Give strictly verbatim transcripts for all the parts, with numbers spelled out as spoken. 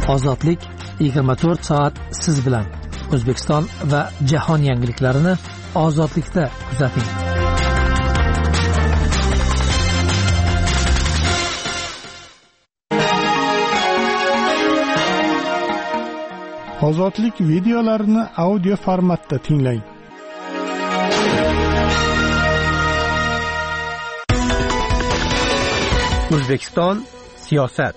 Ozodlik yigirma to'rt soat siz bilan. O'zbekiston va jahon yangiliklarini Ozodlikda kuzating. Ozodlik videolarini audio formatda tinglang. O'zbekiston siyosat.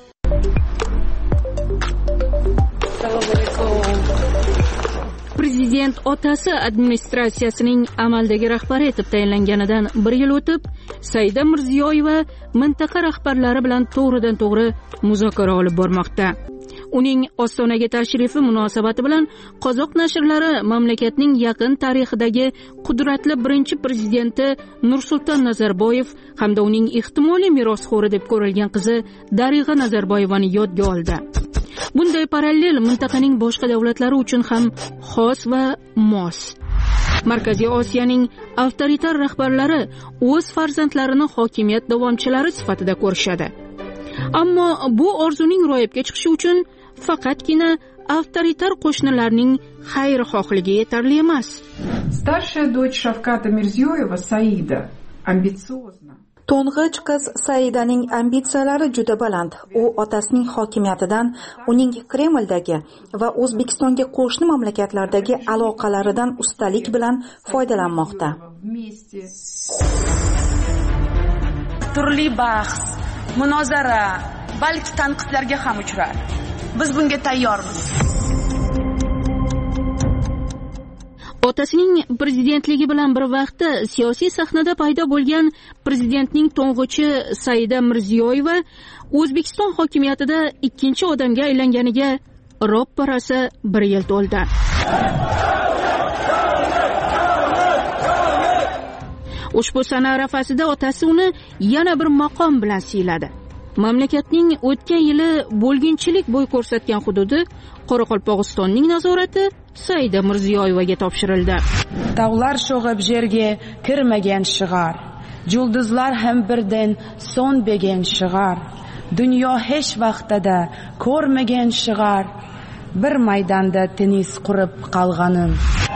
Prezident otasi administratsiyasining amaldagi rahbari etib tayinlanganidan bir yil o'tib, Saida Mirziyoyeva mintaqa rahbarlari bilan to'g'ridan to'g'ri muzokara olib bormoqda. Uning Ostonaga tashrifi munosabati bilan Qozoq nashrlari mamlakatning yaqin tarixidagi qudratli birinchi prezidenti Nursulton Nazarboyev hamda uning ehtimoliy merosxo'ri deb ko'rilgan qizi Darig'a Nazarboyevani yodga oldi. Bunday parallel mintaqaning boshqa davlatlari uchun ham xos va mos. Markaziy Osiyoning avtoritar rahbarlari o'z farzandlarini hokimiyat davomchilari sifatida ko'rishadi. Ammo bu orzuning ro'yobga chiqishi uchun faqatgina avtoritar qo'shnilarning xayrixohligi yetarli emas. Старшая дочь Шавката Мирзиёева, Saida, ambitsiyozna. To'ng'ich qiz Saidaning ambitsiyalari juda baland. U otasining hokimiyatidan, uning Kremldagi va O'zbekistonga qo'shni mamlakatlardagi aloqalaridan ustalik bilan foydalanmoqda. Turli bahs, munozara, balki tanqidlarga ham uchrar. Biz bunga tayyormiz. Otasining prezidentligi bilan bir vaqtda siyosiy sahnada paydo bo'lgan prezidentning to'ng'ichi Saida Mirziyoyeva O'zbekiston hokimiyatida ikkinchi odamga aylanganiga ropparasi bir yil to'ldi. Ushbu sana arafasida otasi uni yana bir maqom bilan siyladi. Mamlakatning o'tgan yili bo'lginchilik bo'y ko'rsatgan hududi Qoraqalpog'istonning nazorati Saida Mirziyoyevaga topshirildi. Tog'lar sho'g'ib yerga kirmagan shig'ar, yulduzlar ham birdan so'nmagan shig'ar, dunyo hech vaqtida ko'rmagan shig'ar, bir maydonda tennis qurib qolganim.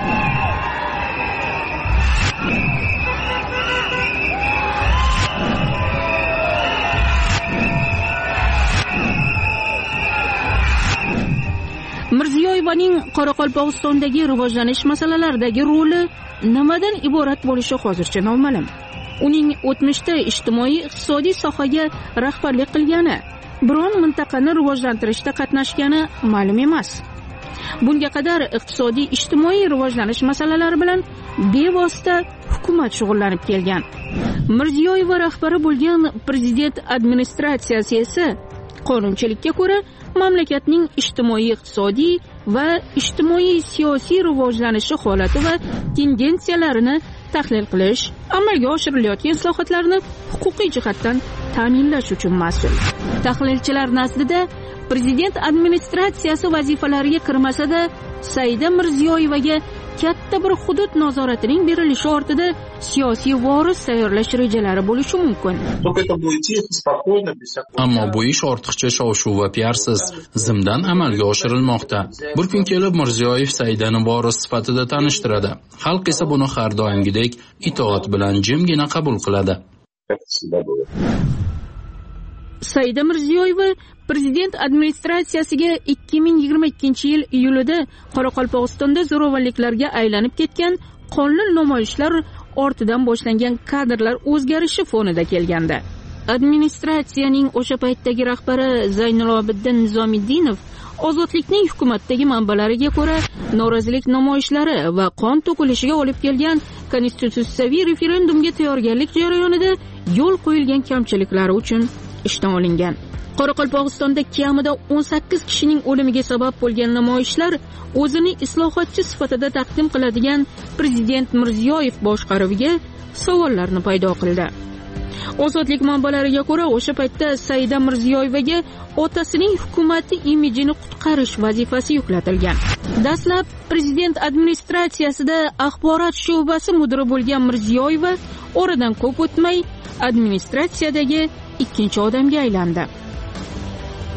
Mirziyoyevaning Qoraqalpog'istondagi rivojlanish masalalaridagi roli nimadan iborat bo'lishi hozircha noma'lum. Uning o'tmishda ijtimoiy-iqtisodiy sohaga rahbarlik qilgani, biron mintaqani rivojlantirishda qatnashgani ma'lum emas. Bunga qadar iqtisodiy-ijtimoiy rivojlanish masalalari bilan bevosita hukumat shug'ullanib kelgan. Mirziyoyeva rahbari bo'lgan prezident administratsiyasi esa qonunchilikka ko'ra mamlakatning ijtimoiy-iqtisodiy va ijtimoiy-siyosiy rivojlanishi holati va tendensiyalarini tahlil qilish, amalga oshirilayotgan islohotlarni huquqiy jihatdan ta'minlash uchun mas'ul. Tahlilchilar nazdida prezident administratsiyasi vazifalariga kirmasa-da, Saida Mirziyoyevaga katta bir hudud nazoratining berilishi ortida siyosiy voris tayyorlash rejalari bo'lishi mumkin. Ammo bu ish ortiqcha shov-shuv va piarsiz zimdan amalga oshirilmoqda. Bir kun kelib Mirziyoyev Saidani voris sifatida tanishtiradi. Xalq esa buni har doimgidek itoat bilan jimgina qabul qiladi. Saida Mirziyoyeva prezident administratsiyasiga ikki ming yigirma ikkinchi yil iyulida Qoraqalpog'istonda zo'ravonliklarga aylanib ketgan qonli namoyishlar ortidan boshlangan kadrlar o'zgarishi fonida kelgandi. Administratsiyaning o'sha paytdagi rahbari Zaynilobiddin Nizomiddinov ozodlikning hukumatdagi manbalariga ko'ra norozilik namoyishlari va qon to'kilishiga olib kelgan konstitutsiyaviy referendumga tayyorgarlik jarayonida yo'l qo'yilgan kamchiliklari uchun ishdan olingan. Qoraqalpog'istonda kamida o'n sakkiz kishining o'limiga sabab bo'lgan namoyishlar o'zini islohotchi sifatida taqdim qiladigan prezident Mirziyoyev boshqaruviga savollarni paydo qildi. Ozodlik manbalariga ko'ra, o'sha paytda Saida Mirziyoyevaga otasining hukumati imijini qutqarish vazifasi yuklatilgan. Dastlab prezident administratsiyasida axborot sho'basi mudiri bo'lgan Mirziyoyeva oradan ko'p o'tmay administratsiyadagi ikkinchi odamga aylandi.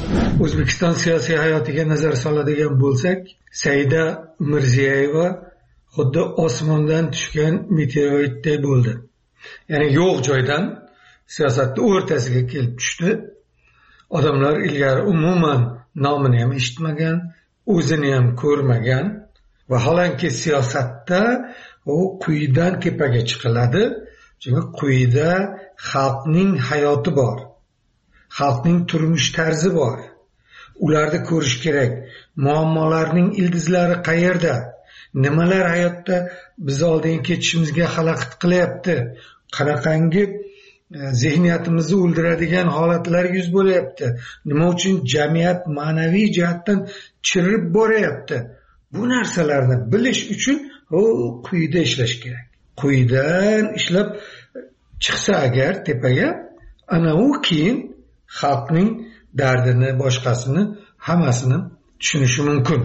O'zbekiston siyosiy hayotiga nazar soladigan bo'lsak, Saida Mirziyoyeva xuddi osmondan tushgan meteoritday bo'ldi. Ya'ni yo'q joydan siyosatning o'rtasiga kelib tushdi. Odamlar ilgari umuman nomini ham eshitmagan, o'zini ham ko'rmagan. Vaholanki siyosatda u quyidan tepaga chiqiladi, chunki quyida xalqning hayoti bor, xalqning turmush tarzi bor. Ularni ko'rish kerak. Muammolarning ildizlari qayerda? Nimalar hayotda biz oldinga ketishimizga xalaqit qilyapti? Qanaqangi zehniyatimizni o'ldiradigan holatlar yuz bo'lyapti? Nima uchun jamiyat ma'naviy jihatdan chirib boryapti? Bu narsalarni bilish uchun u quyida ishlash kerak. Quyidan ishlab chiqsa agar tepaga, ana u keyin xalqning dardini, boshqasini, hammasini tushunishi mumkin.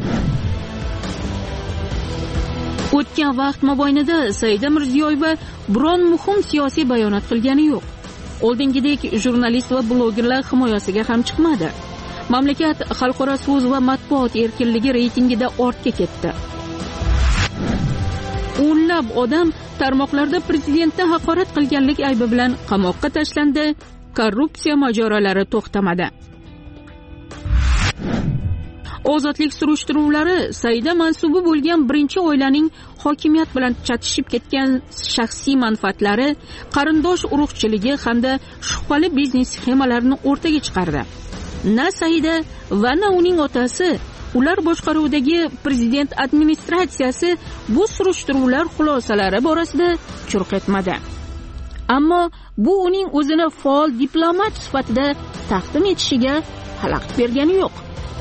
O'tgan vaqt mobaynida Saida Mirziyoyeva biron muhim siyosiy bayonot qilgani yo'q. Oldingidek jurnalist va blogerlar himoyasiga ham chiqmadi. Mamlakat xalqaro so'z va matbuot erkinligi reytingida ortga ketdi. O'nlab odam tarmoqlarda prezidentni haqorat qilganlik aybi bilan qamoqqa tashlandi. Korrupsiya mojarolari to'xtamadi. Ozodlik surishtiruvlari Saida mansubi bo'lgan birinchi oilaning hokimiyat bilan chatishib ketgan shaxsiy manfaatlari, qarindosh urug'chiligi hamda shubhali biznes sxemalarini o'rtaga chiqardi. Na Saida va na uning otasi, ular boshqaruvidagi prezident administratsiyasi bu surishtiruvlar xulosalari borasida churq etmadi. Ammo bu uning o'zini faol diplomat sifatida taqdim etishiga xalaqit bergani yo'q.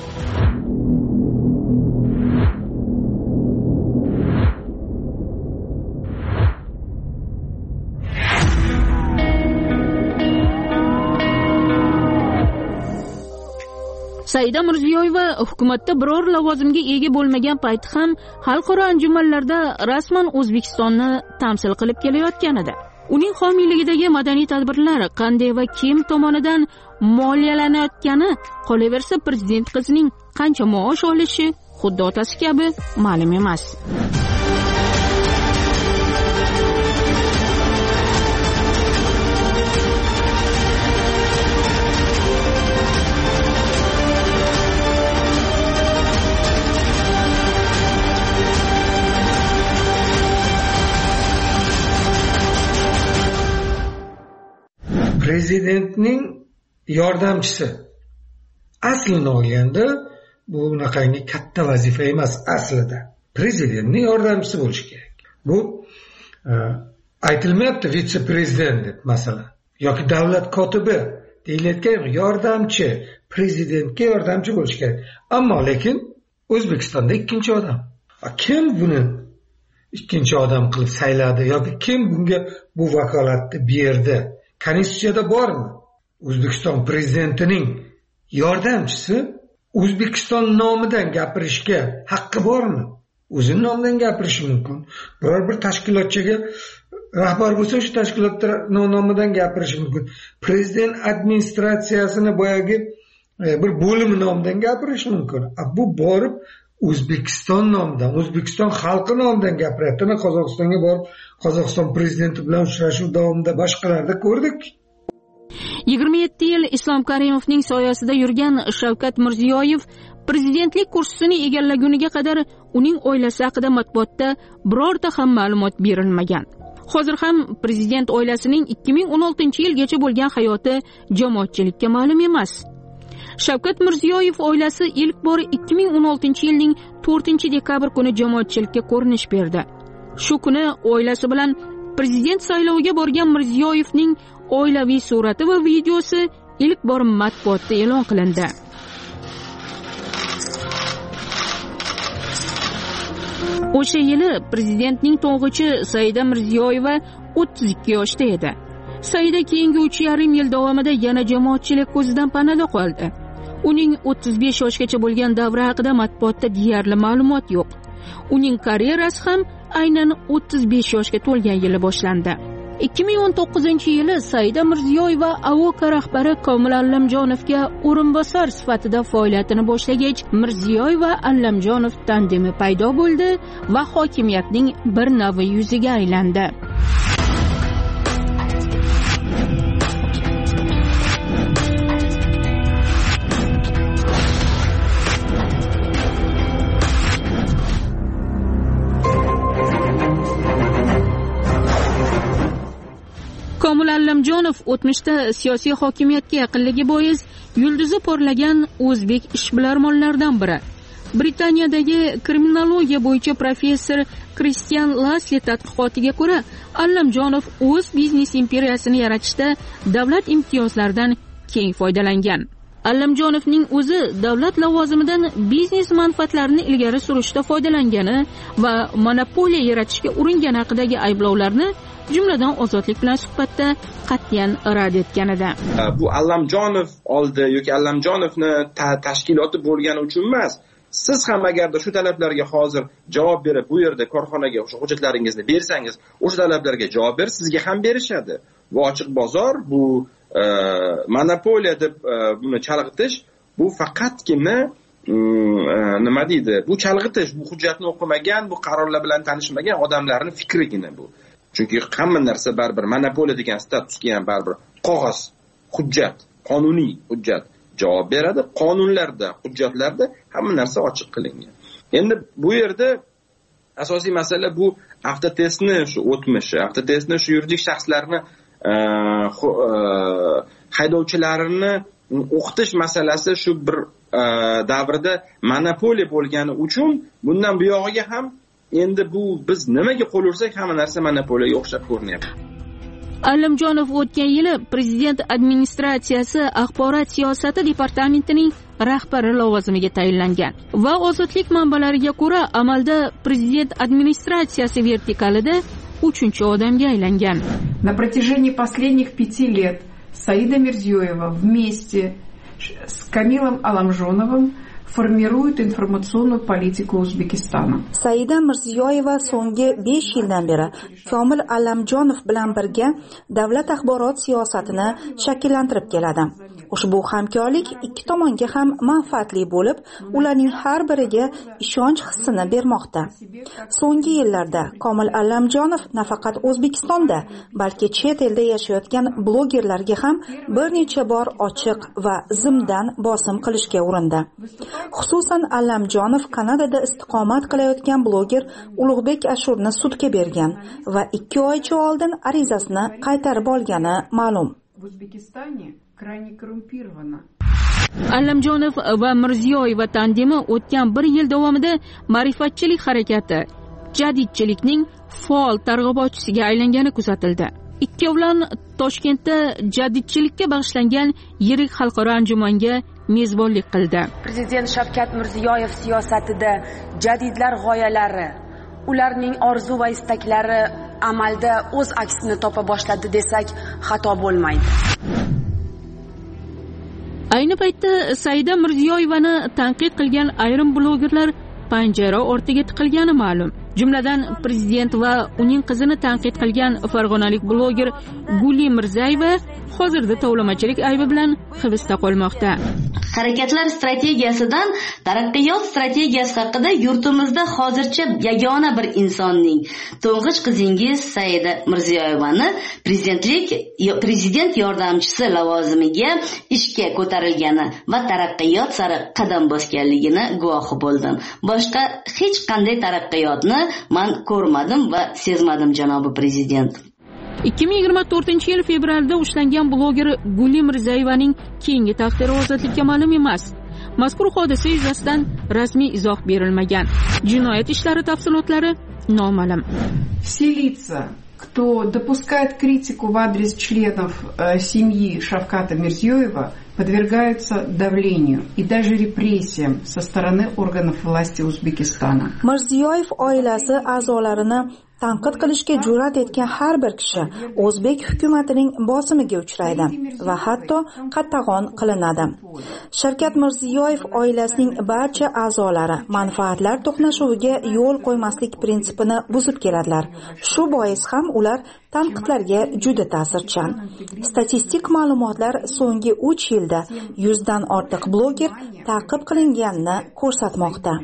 Saida Mirziyoyeva hukumatda biror lavozimga ega bo'lmagan payti ham xalqaro anjumanlarda rasman O'zbekistonni tamsil qilib kelayotgan edi. Uning homiyligidagi madaniy tadbirlar qanday va kim tomonidan moliyalanayotgani, qolaversa prezident qizining qancha maosh olishi xuddi otasi kabi ma'lum emas. Prezidentning yordamchisi aslini olganda bu unaqangi katta vazifa emas aslida. Prezidentning yordamchisi bo'lishi kerak. Bu aytilmayapti vitse-prezident deb masalan yoki davlat kotibi deyilayotgan yordamchi, prezidentga yordamchi bo'lishi kerak. Ammo lekin O'zbekistonda ikkinchi odam. Kim buni ikkinchi odam qilib sayladi yoki kim bunga bu vakolatni berdi? Konstitutsiyada bormi? O'zbekiston prezidentining yordamchisi O'zbekiston nomidan gapirishga haqqi bormi? O'zining nomidan gapirishi mumkin. Biror bir tashkilotchiga rahbar bo'lsa, shu tashkilot nomidan gapirishi mumkin. Prezident administratsiyasini boyagi bir bo'limi nomidan gapirishi mumkin. Bu borib O'zbekiston nomidan, O'zbekiston xalqi nomidan gapiryapti. Qozog'istonga borib, Qozog'iston prezidenti bilan uchrashuv davomida boshqalarda ko'rdik. yigirma yetti yil Islom Karimovning soyasida yurgan Shavkat Mirziyoyev prezidentlik kursisini egallaguniga qadar uning oilasi haqida matbuotda birorta ham ma'lumot berilmagan. Hozir ham prezident oilasining ikki ming o'n oltinchi yilgacha bo'lgan hayoti jamoatchilikka ma'lum emas. Shavkat Mirziyoyev oilasi ilk bor ikki ming o'n oltinchi yilning to'rtinchi dekabr kuni jamoatchilikka ko'rinish berdi. Shu kuni oilasi bilan prezident sayloviga borgan Mirziyoyevning oilaviy surati va videosi ilk bor matbuotda e'lon qilindi. O'sha yili prezidentning to'ng'ichi Saida Mirziyoyeva o'ttiz ikki yoshda edi. Saida keyingi uch yarim yil davomida yana jamoatchilik ko'zidan panada qoldi. Uning o'ttiz besh yoshgacha bo'lgan davri haqida matbuotda deyarli ma'lumot yo'q. Uning karyerasi ham aynan o'ttiz besh yoshga to'lgan yili boshlandi. ikki ming o'n to'qqizinchi yili Saida Mirziyoyeva Avoka rahbari Komil Allamjonovga o'rinbosar sifatida faoliyatini boshlagach, Mirziyoyeva Allamjonov tandemi paydo bo'ldi va hokimiyatning bir navi yuziga aylandi. Komil Allamjonov o'tmishda siyosiy hokimiyatga yaqinligi bois yulduzi porlagan o'zbek ishbilarmonlaridan biri. Britaniyadagi kriminologiya bo'yicha professor Kristian Lasli tadqiqotiga ko'ra, Allamjonov o'z biznes imperiyasini yaratishda davlat imtiyozlaridan keng foydalangan. Allamjonovning o'zi davlat lavozimidan biznes manfaatlarini ilgari surishda foydalangani va monopoliya yaratishga uringani haqidagi ayblovlarni jumladan Ozodlik bilan suhbatda qat'iyan rad etgan edi. Bu Allamjonov oldi yoki Allamjonovni ta- tashkiloti bo'lgani uchun emas. Siz ham agarda shu talablarga hozir javob berib, bu yerda korxonaga o'sha hujjatlaringizni bersangiz, o'sha talablarga javob ber, sizga ham berishadi. Bu ochiq bozor, bu e, monopoliya deb e, buni chalg'itish, bu faqatgina e, nima deydi? Bu chalg'itish, bu hujjatni o'qimagan, bu qarorlar bilan tanishmagan odamlarning fikrigina bu. Chunki hamma narsa baribir monopoliya degan statusga ham baribir qog'oz, hujjat, qonuniy hujjat javob beradi. Qonunlarda, hujjatlarda hamma narsa ochiq qilingan. Endi bu yerda asosiy masala bu avtotestni shu o'tmishi, avtotestni shu yuridik shaxslarni haydovchilarini o'qitish masalasi shu bir davrda monopoliya bo'lgani uchun bundan buyog'iga ham endi bu biz nimaga qo'l ursak hamma narsa monopoliyaga o'xshab ko'rinyapti. Allamjonov o'tgan yili prezident administratsiyasi axborot siyosati departamentining rahbari lavozimiga tayinlangan va Ozodlik manbalariga ko'ra amalda prezident administratsiyasi vertikalida uchinchi odamga aylangan. На протяжении последних пяти лет Саида Мирзиёева вместе с Камилом Алламжоновым формирует информационную политику Узбекистана. Saida Mirziyoyeva so'nggi besh yildan beri Komil Allamjonov bilan birga davlat axborot siyosatini shakllantirib keladi. Ushbu hamkorlik ikki tomonga ham manfaatli bo'lib, ularning har biriga ishonch hissini bermoqda. So'nggi yillarda Komil Allamjonov nafaqat O'zbekistonda, balki chet elda yashayotgan blogerlarga ham bir necha bor ochiq va zimdan bosim qilishga urindi. Xususan Allamjonov Kanadada istiqomat qilayotgan bloger Ulug'bek Ashurni sudga bergan va ikki oycha oldin arizasini qaytarib olgani ma'lum. Allamjonov va Mirziyoyeva tandemi o'tgan bir yil davomida ma'rifatchilik harakati, jadidchilikning faol targ'ibotchisiga aylangani kuzatildi. Ikkovlon Toshkentda jadidchilikka bag'ishlangan yirik xalqaro anjumanga mezbonlik qildi. Prezident Shavkat Mirziyoyev siyosatida jadidlar g'oyalari, ularning orzu va istaklari amalda o'z aksini topa boshladi desak xato bo'lmaydi. Ayni paytda Saida Mirziyoyevani tanqid qilgan ayrim blogerlar panjara ortiga tiqilgani ma'lum. Jumladan prezident va uning qizini tanqid qilgan farg'onalik bloger Guli Mirzayeva hozirda tovlamachilik aybi bilan hibsda qolmoqda. Harakatlar strategiyasidan taraqqiyot strategiyasi haqida yurtimizda hozircha yagona bir insonning, to'ng'ich qizingiz Saida Mirziyoyevani prezidentlik prezident yordamchisi lavozimiga ishga ko'tarilgani va taraqqiyot sari qadam bosganligini guvohi bo'ldim. Boshqa hech qanday taraqqiyotni men ko'rmadim va sezmadim, janobi prezident. ikki ming yigirma to'rtinchi yil fevralda ushlangan bloger Guli Mirzayevaning keyingi taqdiri ozodlikka ma'lum emas. Mazkur hodisa yuzasidan rasmiy izoh berilmagan. Jinoyat ishlari tafsilotlari noma'lum. Все лица, кто допускает критику в адрес членов э, семьи Шавката Мирзиёева, подвергаются давлению и даже репрессиям со стороны органов власти Узбекистана. Mirziyoyev oilasi a'zolarini tanqid qilishga jur'at etgan har bir kishi o'zbek hukumatining bosimiga uchraydi va hatto qatag'on qilinadi. Shavkat Mirziyoyev oilasining barcha a'zolari manfaatlar to'qnashuviga yo'l qo'ymaslik prinsipini buzib keladilar. Shu bois ham ular tanqidlarga juda ta'sirchan. Statistik ma'lumotlar so'nggi uch yilda yuzdan ortiq bloger ta'qib qilinganini ko'rsatmoqda.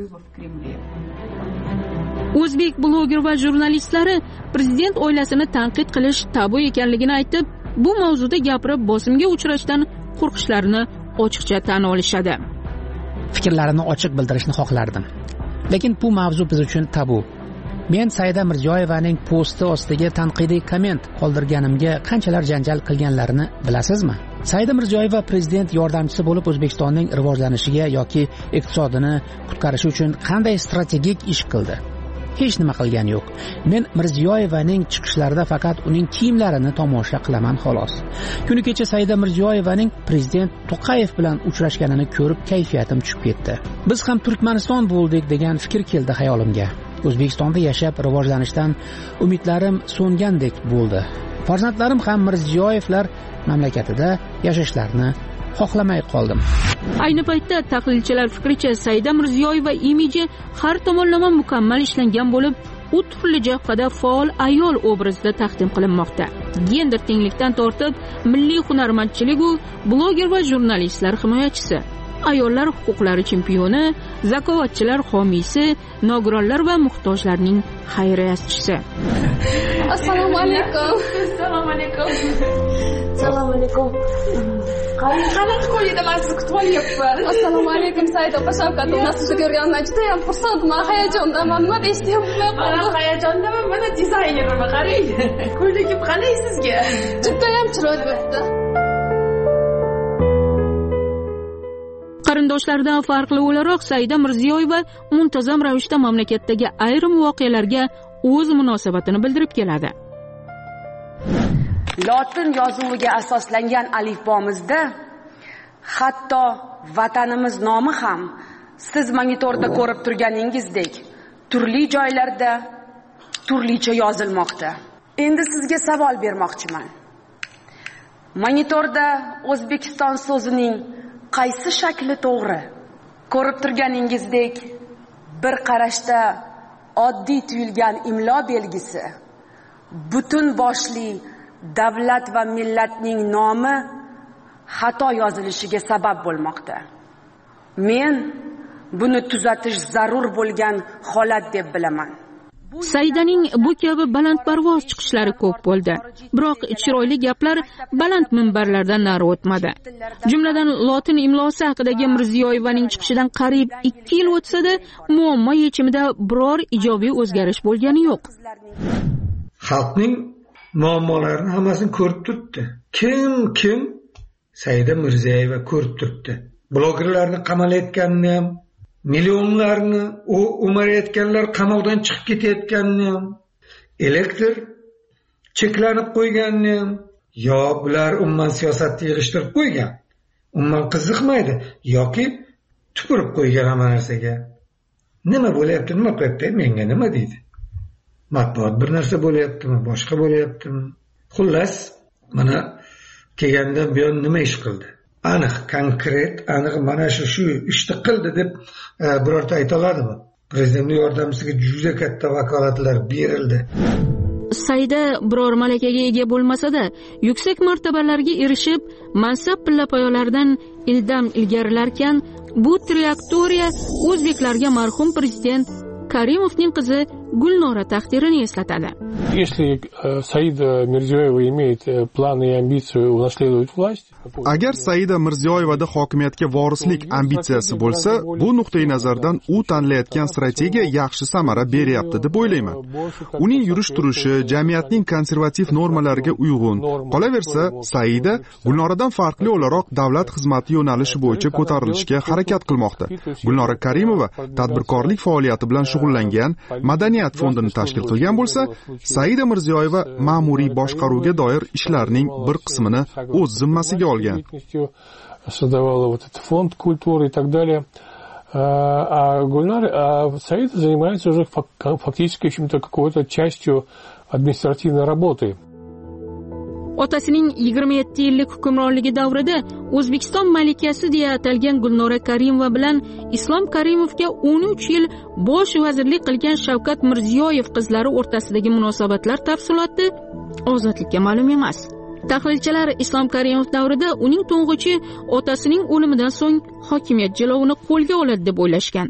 O'zbek bloger va jurnalistlari prezident oilasini tanqid qilish tabu ekanligini aytib, bu mavzuda gapirib bosimga uchrashdan qo'rqishlarini ochiqcha tan olishadi. Fikrlarini ochiq bildirishni xohlardim. Lekin bu mavzu biz uchun tabu. Men Saida Mirziyoyevaning posti ostiga tanqidiy komment qoldirganimga qanchalar janjal qilganlarini bilasizmi? Saida Mirziyoyeva prezident yordamchisi bo'lib O'zbekistonning rivojlanishiga yoki iqtisodini qutqarishi uchun qanday strategik ish qildi? Hech nima qilgani yo'q. Men Mirziyoyevaning chiqishlarida faqat uning kiyimlarini tomosha qilaman xolos. Kuni kecha Saida Mirziyoyevaning prezident To'qayev bilan uchrashganini ko'rib kayfiyatim tushib ketdi. Biz ham Turkmaniston bo'ldik degan fikr keldi xayolimga. O'zbekistonda yashab rivojlanishdan umidlarim so'ngandek bo'ldi. Farzandlarim ham Mirziyoyevlar mamlakatida yashashlarini xohlamay qoldim. Ayni paytda tahlilchilar fikricha Saida Mirziyoyeva imiji har tomonlama mukammal ishlangan bo'lib, u turli jihada faol ayol obrazida taqdim qilinmoqda. Gender tenglikdan tortib, milliy hunarmandchilik u bloger va jurnalistlar himoyachisi, ayollar huquqlari chempioni, zakovatchilar homiysi, nogironlar va muhtojlarning xayriyatchisi. Assalomu alaykum. Assalomu alaykum. Assalomu alaykum. Qanaqa qo'yida men sizni kutib olyapman. Assalomu alaykum Saida opa, Shavkat aka, sizni ko'rganimdan juda ham xursandman, hayajondaman. Nima deyishni bilmayapman. Men hayajondaman, mana dizaynerman, qarang. Ko'ylagim qanday sizga? Juda ham chiroyli bo'libdi. Qarindoshlardan farqli o'laroq Saida Mirziyoyeva muntazam ravishda mamlakatdagi ayrim voqealarga o'z munosabatini bildirib keladi. Lotin yozuviga asoslangan alifbomizda hatto vatanimiz nomi ham siz monitorda ko'rib turganingizdek turli joylarda turlicha yozilmoqda. Endi sizga savol bermoqchiman. Monitorda O'zbekiston so'zining qaysi shakli to'g'ri? Ko'rib turganingizdek bir qarashda oddiy tuyulgan imlo belgisi butun boshli davlat va millatning nomi xato yozilishiga sabab bo'lmoqda. Men buni tuzatish zarur bo'lgan holat deb bilaman. Saidaning bu kabi balandparvoz chiqishlari ko'p bo'ldi. Biroq chiroyli gaplar baland minbarlardan nari o'tmadi. Jumladan lotin imlosi haqidagi Mirziyoyevaning chiqishidan qariyb ikki yil o'tsa-da, muammo yechimida biror ijobiy o'zgarish bo'lgani yo'q. Xalqning muammolarini hammasini ko'rib turibdi. Kim kim Saida Mirziyoyeva ko'rib turibdi. Blogerlarni qamalayotganini ham, millionlarni u umarayotganlar qamoqdan chiqib ketayotganini ham, elektr cheklanib qo'yganini ham, yo bular umuman siyosatni yig'ishtirib qo'ygan, umuman qiziqmaydi yoki tupurib qo'ygan hamma narsaga. Nima bo'layapti, nima qilyapti, menga nima deydi? Matbuot bir narsa bo'layaptimi, boshqa bo'layaptimi? Xullas, mana kelgandan buyon nima ish qildi? Aniq, konkret, aniq mana shu shu ishni qildi deb birorta ayta oladimi? Prezidentning yordamchisiga juda katta vakolatlar berildi. Saida biror malakaga ega bo'lmasa-da, yuksak martabalarga erishib, mansab pillapoyalaridan ildam ilgarilarkan, bu trayektoriya o'zbeklarga marhum prezident Karimovning qizi Gulnora taqdirini eslatadi. Если Saida Mirziyoyeva имеет планы и амбицию унаследовать власть, agar Saida Mirziyoyevada hokimiyatga vorislik ambitsiyasi bo'lsa, bu nuqtai nazardan u tanlayotgan strategiya yaxshi samara beryapti deb o'ylayman. Uning yurish turishi jamiyatning konservativ normalariga uyg'un. Qolaversa, Saida Gulnoradan farqli o'laroq davlat xizmati yo'nalishi bo'yicha ko'tarilishga harakat qilmoqda. Gulnora Karimova tadbirkorlik faoliyati bilan shug'ullangan Madaniyat fondini tashkil qilgan bo'lsa, Saida Mirziyoyeva ma'muriy boshqaruvga doir ishlarning bir qismini o'z zimmasiga olgan. Создавала вот этот фонд культуры и так далее. А Гульнар, а Саида занимается уже фактически чем-то какой-то частью административной работы. otasining yigirma yetti yillik hukmronligi davrida O'zbekiston malikasi deya atalgan Gulnora Karimova bilan Islom Karimovga o'n uch yil bosh vazirlik qilgan Shavkat Mirziyoyev qizlari o'rtasidagi munosabatlar tafsiloti Ozodlikka ma'lum emas. Tahlilchilar Islom Karimov davrida uning to'ng'ichi otasining o'limidan so'ng hokimiyat jilovini qo'lga oladi deb o'ylashgan.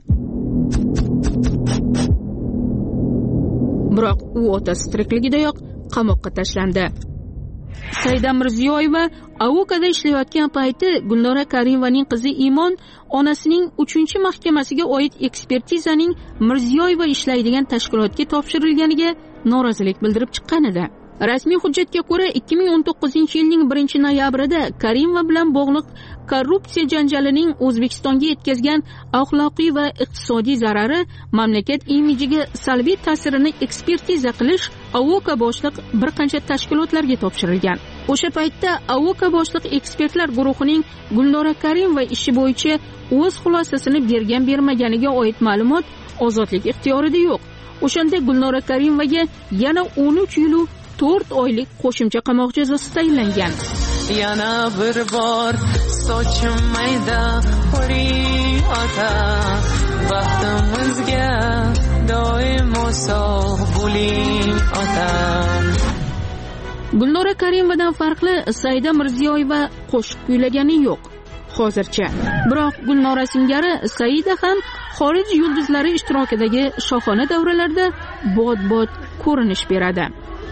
Biroq u otasi tirikligidayoq qamoqqa tashlandi. Saida Mirziyoyeva Avokada ishlayotgan payti Gulnora Karimovaning qizi Imon onasining uchinchi mahkamasiga oid ekspertizaning Mirziyoyeva ishlaydigan tashkilotga topshirilganiga norozilik bildirib chiqqan edi. Rasmiy hujjatga ko'ra ikki ming o'n to'qqizinchi yilning birinchi noyabrida Karimova bilan bog'liq korrupsiya janjalining O'zbekistonga yetkazgan axloqiy va iqtisodiy zarari mamlakat imijiga salbiy ta'sirini ekspertiza qilish Avoka boshliq bir qancha tashkilotlarga topshirilgan. O'sha paytda Avoka boshliq ekspertlar guruhining Gulnora Karimova ishi bo'yicha o'z xulosasini bergan bermaganiga oid ma'lumot ozodlik ixtiyorida yo'q. O'shanda Gulnora Karimovaga yana o'n uch yil to'rt oylik qo'shimcha qamoq jazosi tayinlangan. Yana bir bor sochim mayda qori ota, baxtimizga doimo sog' bo'ling ota. Gulnora Karimovadan farqli Saida Mirziyoyeva qo'shiq kuylagani yo'q hozircha. Biroq Gulnora singari Saida ham xorij yulduzlari ishtirokidagi shohona davralarda bod-bod ko'rinish beradi.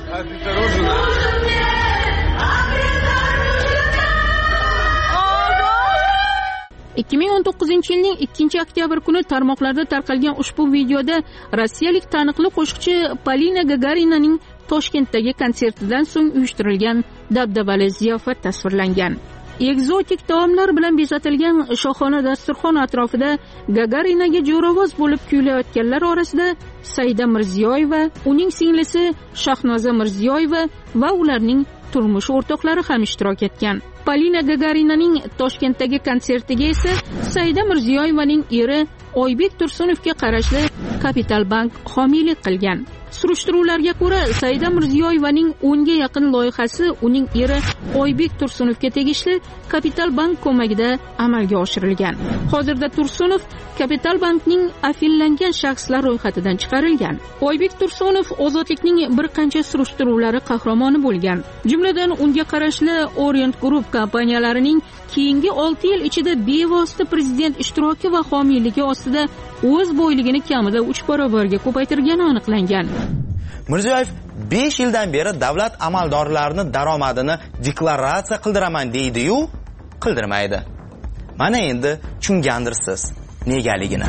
ikki ming o'n to'qqizinchi yilning ikkinchi oktyabr kuni tarmoqlarda tarqalgan ushbu videoda rossiyalik taniqli qo'shiqchi Polina Gagarinaning Toshkentdagi konsertidan so'ng uyushtirilgan dabdabali ziyofat tasvirlangan. Ekzotik taomlar bilan bezatilgan shohona dasturxon atrofida Gagarinaga jo'ravoz bo'lib kuylayotganlar orasida Saida Mirziyoyeva, uning singlisi Shahnoza Mirziyoyeva va ularning turmush o'rtoqlari ham ishtirok etgan. Polina Gagarinaning Toshkentdagi konsertiga esa Saida Mirziyoyevaning eri Oybek Tursunovga qarashli Kapital Bank homiylik qilgan. Surishtiruvlarga ko'ra, Saida Mirziyoyevaning o'nga yaqin loyihasi uning eri Oybek Tursunovga tegishli Kapital Bank ko'magida amalga oshirilgan. Hozirda Tursunov Kapital Bankning afillangan shaxslar ro'yxatidan chiqarilgan. Oybek Tursunov ozodlikning bir qancha surishtiruvlari qahramoni bo'lgan. Jumladan unga qarashli Orient Group kompaniyalarining keyingi olti yil ichida bevosita prezident ishtiroki va homiyligi ostida o'z boyligini kamida uch barobarga ko'paytirgani aniqlangan. Mirziyoyev besh yildan beri davlat amaldorlarining daromadini deklaratsiya qildiraman deydi-yu, qildirmaydi. Mana endi tushungandirsiz negaligini.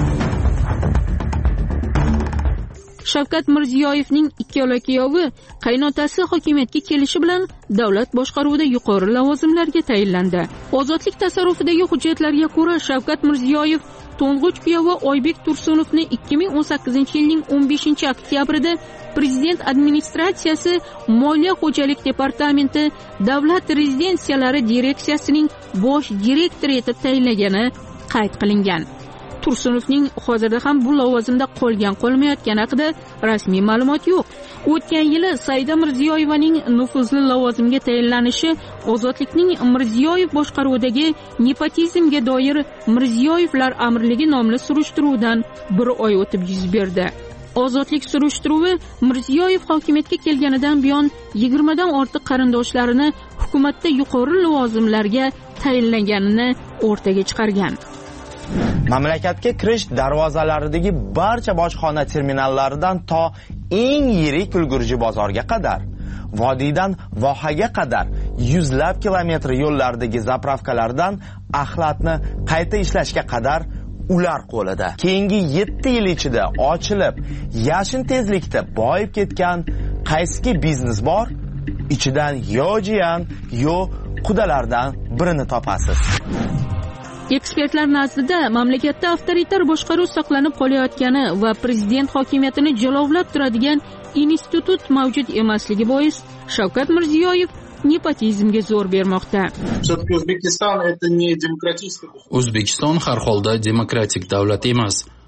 Shavkat Mirziyoyevning ikkala kuyovi qaynotasi hokimiyatga kelishi bilan davlat boshqaruvida yuqori lavozimlarga tayinlandi. Ozodlik tasarrufidagi hujjatlarga ko'ra Shavkat Mirziyoyev to'ng'ich kuyovi Oybek Tursunovni ikki ming o'n sakkizinchi yilning o'n beshinchi oktyabrida Prezident administratsiyasi Moliya xo'jalik departamenti davlat rezidensiyalari direksiyasining bosh direktori etib tayinlagani qayd qilingan. Tursunovning hozirda ham bu lavozimda qolgan qolmayotgani haqida rasmiy ma'lumot yo'q. O'tgan yili Saida Mirziyoyevaning nufuzli lavozimga tayinlanishi Ozodlikning Mirziyoyev boshqaruvidagi nepotizmga doir Mirziyoyevlar amirligi nomli surishtiruvdan bir oy o'tib yuz berdi. Ozodlik surishtiruvi Mirziyoyev hokimiyatga kelganidan buyon yigirmadan ortiq qarindoshlarini hukumatda yuqori lavozimlarga tayinlanganini o'rtaga chiqargan. Mamlakatga kirish darvozalaridagi barcha bojxona terminallaridan to eng yirik ulgurji bozorga qadar, vodiydan vohaga qadar yuzlab kilometr yo'llardagi zapravkalardan axlatni qayta ishlashga qadar ular qo'lida. Keyingi yetti yil ichida ochilib, yashin tezlikda boyib ketgan qaysi biznes bor? Ichidan yo jiyan, yo qudalardan birini topasiz. Ekspertlar nazdida mamlakatda avtoritar boshqaruv saqlanib qolayotgani va prezident hokimiyatini jilovlab turadigan institut mavjud emasligi bois Shavkat Mirziyoyev nepotizmga zo'r bermoqda. O'zbekiston har holda demokratik davlat emas.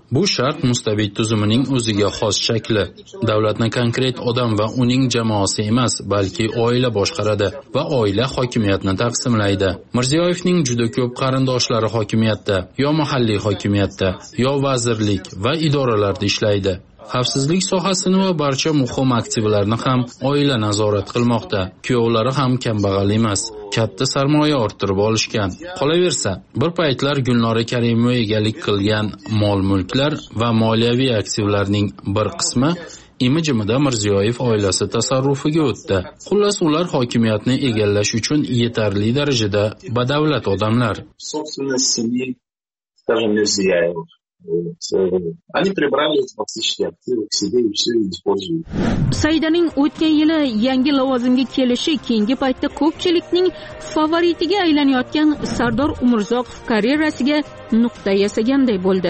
Bu shart mustabid tuzumining o'ziga xos shakli. Davlatni konkret odam va uning jamoasi emas, balki oila boshqaradi va oila hokimiyatni taqsimlaydi. Mirziyoyevning juda ko'p qarindoshlari hokimiyatda, yo mahalliy hokimiyatda, yo vazirlik va idoralarda ishlaydi. Xavfsizlik sohasini va barcha muhim aktivlarni ham oila nazorat qilmoqda. Kuyovlari ham kambag'al emas, katta sarmoya orttirib olishgan. Qolaversa, bir paytlar Gulnora Karimova egalik qilgan mol-mulklar va moliyaviy aktivlarning bir qismi imijimida Mirziyoyev oilasi tasarrufiga o'tdi. Xullas, ular hokimiyatni egallash uchun yetarli darajada badavlat odamlar. Они прибрали эти фактические активы к себе и все используют. Saidaning o'tgan yili yangi lavozimga kelishi keyingi paytda ko'pchilikning favoritiga aylanayotgan Sardor Umurzoqov karyerasiga nuqta yasaganday bo'ldi.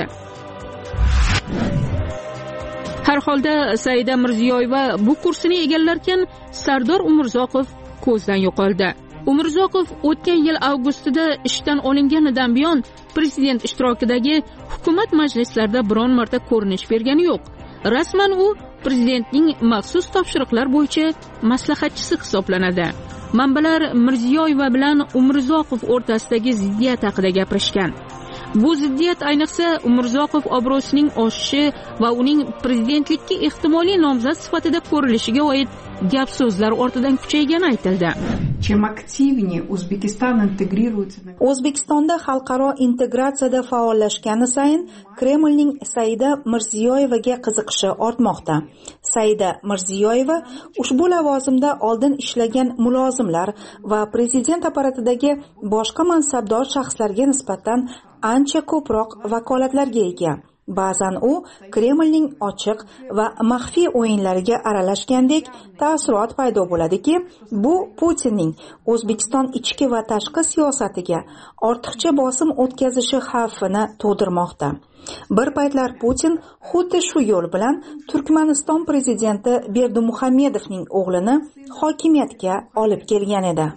Har holda Saida Mirziyoyeva bu kursini egallarkan, Sardor Umurzoqov ko'zdan yo'qoldi. Umurzoqov o'tgan yil avgustida ishdan olinganidan buyon prezident ishtirokidagi hukumat majlislarida biron marta ko'rinish bergani yo'q. Rasman u prezidentning maxsus topshiriqlar bo'yicha maslahatchisi hisoblanadi. Manbalar Mirziyoyeva bilan Umurzoqov o'rtasidagi ziddiyat haqida gapirishgan. Bu ziddiyat ayniqsa Umurzoqov obro'sining oshishi va uning prezidentlikka ehtimoliy nomzod sifatida ko'rilishiga oid gap so'zlar ortidan kuchaygani aytildi. Чем активнее Узбекистан интегрируется... O'zbekistonda xalqaro integratsiyada faollashgani sayin Kremlning Saida Mirziyoyevaga qiziqishi ortmoqda. Saida Mirziyoyeva ushbu lavozimda oldin ishlagan mulozimlar va prezident apparatidagi boshqa mansabdor shaxslarga nisbatan ancha ko'proq vakolatlarga ega. Ba'zan u Kremlning ochiq va maxfiy o'yinlariga aralashgandek taassurot paydo bo'ladiki, bu Putinning O'zbekiston ichki va tashqi siyosatiga ortiqcha bosim o'tkazishi xavfini tug'dirmoqda. Bir paytlar Putin xuddi shu yo'l bilan Turkmaniston prezidenti Berdimuhamedovning o'g'lini hokimiyatga olib kelgan edi.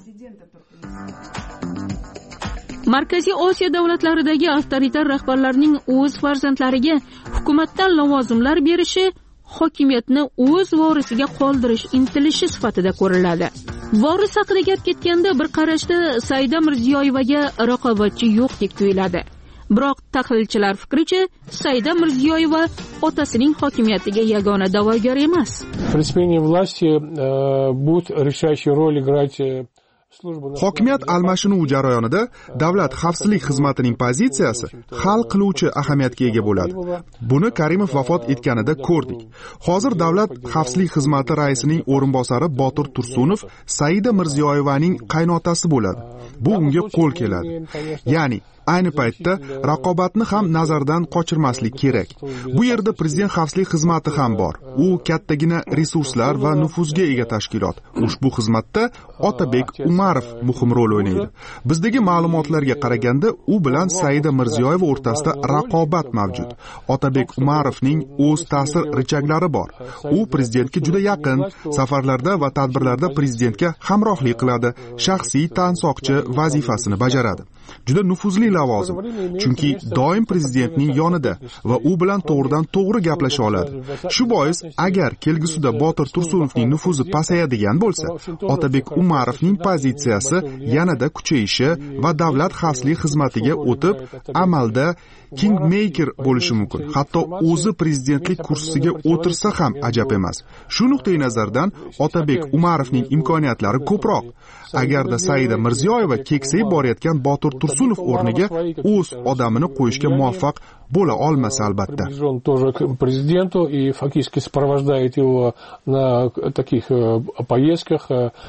Markaziy Osiyo davlatlaridagi avtoritar rahbarlarning o'z farzandlariga hukumatdan lavozimlar berishi hokimiyatni o'z vorisiga qoldirish intilishi sifatida ko'riladi. Voris haqida gap ketganda bir qarashda Saida Mirziyoyevaga raqobatchi yo'qdek tuyuladi. Biroq tahlilchilar fikricha, Saida Mirziyoyeva otasining hokimiyatiga yagona da'vogar emas. При смене власти будет решающую роль играть Hokimiyat almashinuv jarayonida davlat xavfsizlik xizmatining pozitsiyasi hal qiluvchi ahamiyatga ega bo'ladi. Buni Karimov vafot etganida ko'rdik. Hozir davlat xavfsizlik xizmati raisining o'rinbosari Botir Tursunov Saida Mirziyoyevaning qaynotasi bo'ladi. Bu unga qo'l keladi. Ya'ni ayni paytda raqobatni ham nazardan qochirmaslik kerak. Bu yerda prezident xavfsizlik xizmati ham bor. U kattagina resurslar va nufuzga ega tashkilot. Ushbu xizmatda Otabek Umarov muhim rol o'ynaydi. Bizdagi ma'lumotlarga qaraganda, u bilan Saida Mirziyoyeva o'rtasida raqobat mavjud. Otabek Umarovning o'z ta'sir richaklari bor. U prezidentga juda yaqin, safarlarda va tadbirlarda prezidentga hamrohlik qiladi, shaxsiy tansoqchi vazifasini bajaradi. Juda nufuzli lavozim, chunki doim prezidentning yonida va u bilan to'g'ridan to'g'ri gaplasha oladi. Shu bois, agar kelgusida Botir Tursunovning nufuzi pasayadigan bo'lsa, Otabek Umarovning pozitsiyasi yanada kuchayishi va davlat xavfsizlik xizmatiga o'tib, amalda kingmaker bo'lishi mumkin. Hatto o'zi prezidentlik kursisiga o'tirsa ham ajab emas. Shu nuqtai nazardan Otabek Umarovning imkoniyatlari ko'proq. Agarda Saida Mirziyoyeva keksayib borayotgan Botir Tursunov o'rniga o'z odamini qo'yishga muvaffaq bo'la olmasa albatta. Он тоже к президенту и фактически сопровождает его на таких поездках.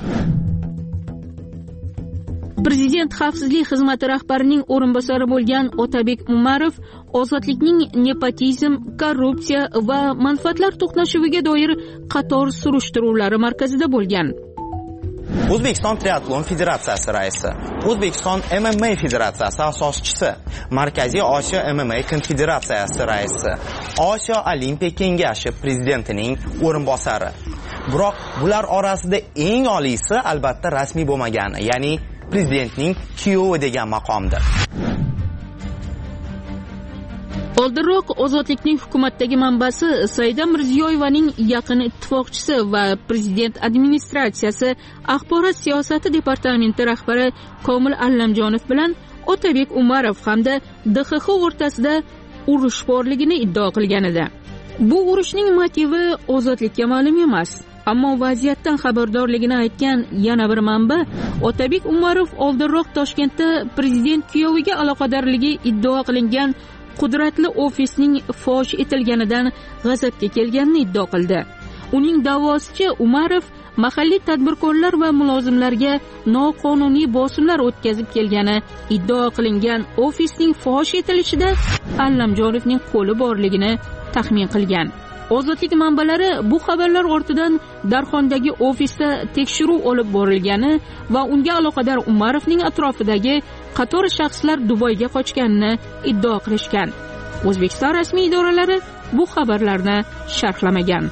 Prezident xavfsizlik xizmati rahbarining o'rinbosari bo'lgan Otabek Umarov ozodlikning nepotizm, korrupsiya va manfaatlar to'qnashuviga doir qator surishtiruvlari markazida bo'lgan. O'zbekiston triatlon federatsiyasi raisi, O'zbekiston M M A federatsiyasi asoschisi, Markaziy Osiyo M M A konfederatsiyasi raisi, Osiyo Olimpiya kengashi prezidentining o'rinbosari. Biroq bular orasida eng oliysi albatta rasmiy bo'lmagani, ya'ni prezidentning kuyovi degan maqomdir. Oldinroq Ozodlikning hukumatdagi manbasi Saida Mirziyoyevaning yaqin ittifoqchisi va prezident administratsiyasi axborot siyosati departamenti rahbari Komil Allamjonov bilan Otabek Umarov hamda D X X o'rtasida urush borligini iddao qilgan edi. Bu urushning motivi ozodlikka ma'lum emas, ammo vaziyatdan xabardorligini aytgan yana bir manba Otabek Umarov oldinroq Toshkentda prezident kuyoviga aloqadorligi iddao qilingan qudratli ofisning fosh etilganidan g'azabga kelganini iddao qildi. Uning da'vosicha Umarov mahalliy tadbirkorlar va mulozimlarga noqonuniy bosimlar o'tkazib kelgani iddao qilingan ofisning fosh etilishida Allamjonovning qo'li borligini taxmin qilgan. Ozodlik manbalari bu xabarlar ortidan Darxondagi ofisda tekshiruv olib borilgani va unga aloqador Umarovning atrofidagi qator shaxslar Dubayga qochganini iddao qilishgan. O'zbekiston rasmiy idoralari bu xabarlarni sharhlamagan.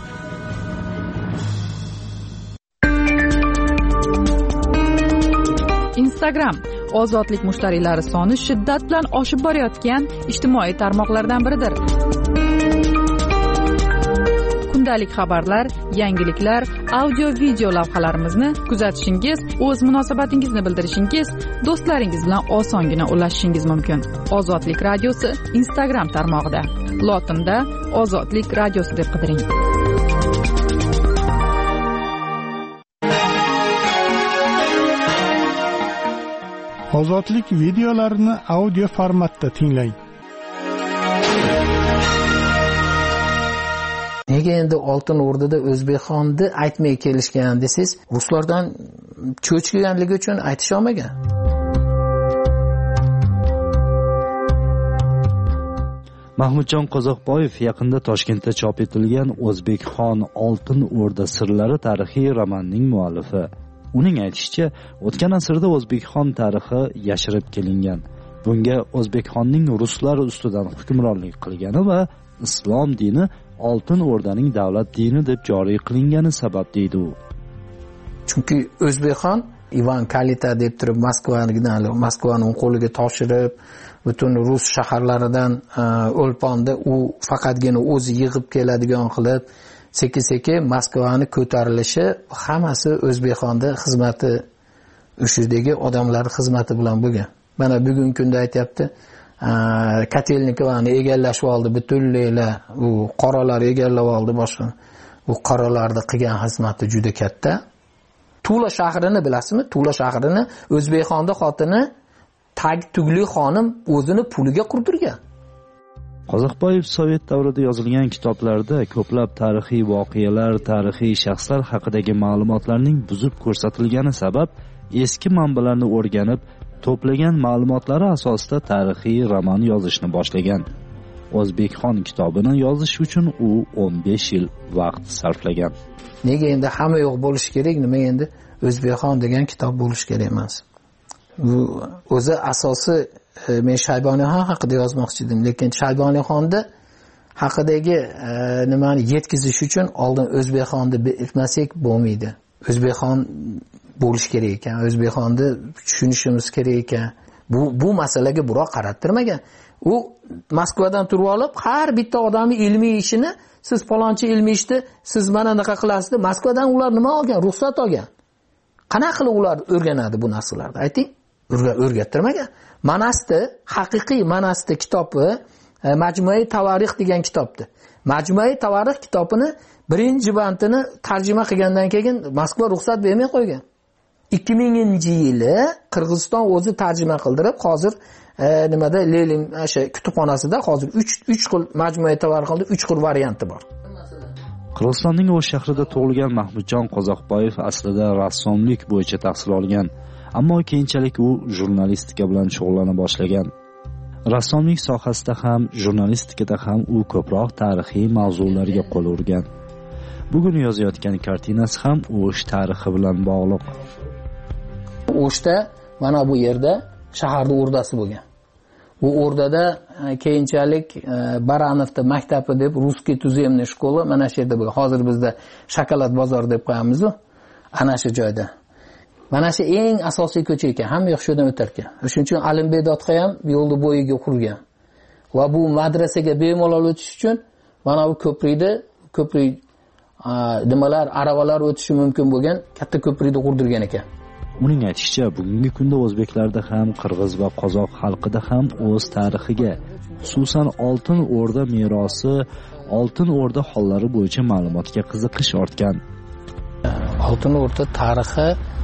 Instagram ozodlik mushtariylari soni shiddat bilan oshib borayotgan ijtimoiy tarmoqlardan biridir. Kundalik xabarlar, yangiliklar, audio-video lavhalarimizni kuzatishingiz, o'z munosabatingizni bildirishingiz, do'stlaringiz bilan osongina ulashishingiz mumkin. Ozodlik radiosi Instagram tarmog'ida. Lotinda Ozodlik radiosi deb qidiring. Ozodlik videolarini audio formatda tinglang. Nega endi Oltin O'rdada O'zbekxonni aytmay kelishgan desiz, ruslardan cho'chganligi uchun aytisha olmagan. Mahmudjon Qozoqboyev yaqinda Toshkentda chop etilgan O'zbekxon Oltin O'rda sirlari tarixiy romanning muallifi. Uning aytishicha, o'tgan asrda O'zbekxon tarixi yashirib kelingan. Bunga O'zbekxonning ruslar ustidan hukmronlik qilgani va islom dini Oltin O'rdaning davlat dini deb joriy qilingani sabab deydi u. Chunki O'zbekxon Ivan Kalita deb turib Moskvanidan Moskvaning qo'liga topshirib, butun rus shaharlaridan o'lponda u faqatgina o'zi yig'ib keladigan qilib, sekin-sekin Moskvani ko'tarilishi hammasi O'zbekxonda xizmati ushudagi odamlar xizmati bilan bo'lgan. Mana bugungi kunda aytayapti, Katelnikovani egallashib oldi, butunlaylar u qoralar egallab oldi boshqa. U qoralarning qilgan xizmati juda katta. Tula shahrini bilasizmi? Tula shahrini O'zbekxonda xotini Tag Tugli xonim o'zini puliga qurdirgan. Qozoqboyev Sovet davrida yozilgan kitoblarda ko'plab tarixiy voqealar, tarixiy shaxslar haqidagi ma'lumotlarning buzib ko'rsatilgani sabab eski manbalarni o'rganib, to'plagan ma'lumotlari asosida tarixiy roman yozishni boshlagan. O'zbekxon kitobini yozish uchun u o'n besh yil vaqt sarflagan. Nega endi hamma yo'q bo'lishi kerak? Nima endi O'zbekxon degan kitob bo'lishi kerak emas. Bu o'zi asosi men Shayboniyxon haqida yozmoqchi edim, lekin Shayboniyxonni haqidagi nimani yetkazish uchun oldin O'zbekxonni bilmasak bo'lmaydi. O'zbekxon bo'lish kerak ekan, O'zbekxonni tushunishimiz kerak ekan. Bu bu masalaga biroq qarattirmagan. U Moskvadan turib olib, har bitta odamning ilmiy ishini, siz palonchi ilmiy ishni siz mana naqa qilasiz deb Moskvadan ular nima olgan? Ruxsat olgan. Qanaqa qilib ular o'rganadi bu narsalarni? Ayting. O'rgattirmagan. Manasti, haqiqiy Manasti kitobi Majmui Tavarix degan kitobdi. Majmui Tavarix kitobini birinchi bandini tarjima qilgandan keyin Moskva ruxsat bermay qo'ygan. ikki minginchi yili Qirg'iziston o'zi tarjima qildirib, hozir nimada Lenin o'sha kutubxonasida hozir uch uch xil Majmui Tavarixda uch xil varianti bor. Qirg'izistonning O'sh shahrida tug'ilgan Mahmudjon Qozoqboyev aslida rassomlik bo'yicha tahsil olgan, ammo keyinchalik u jurnalistika bilan shug'ullana boshlagan. Rassomlik sohasida ham, jurnalistikada ham u ko'proq tarixiy mavzularga qo'l urgan. Bugun yozayotgan kartinasi ham O'sh tarixi bilan bog'liq. O'shda mana bu yerda shaharning o'rdasi bo'lgan. Bu o'rdada keyinchalik Baranovda maktabi deb Ruskiy tuzemniy shkola mana shu yerda bo'lgan. Hozir bizda Shokolad bozor deb qo'yamiz-ku. Ana shu joyda. Mana shu eng asosiy ko'cha ekan, hamma yo'q shundan o'tar ekan. Shuning uchun Alimbek Dodqa ham yo'lni bo'yiga qurgan. va bu madrasaga bemalol o'tish uchun mana bu ko'prikda ko'prik nimalar aravalar o'tishi mumkin bo'lgan katta ko'prikni qurdirgan ekan. Uning aytishicha, bugungi kunda o'zbeklarda ham, qirg'iz va qozoq xalqida ham o'z tarixiga, xususan Oltin O'rda merosi, Oltin O'rda hollari bo'yicha ma'lumotga qiziqish ortgan. Oltin O'rda tarixi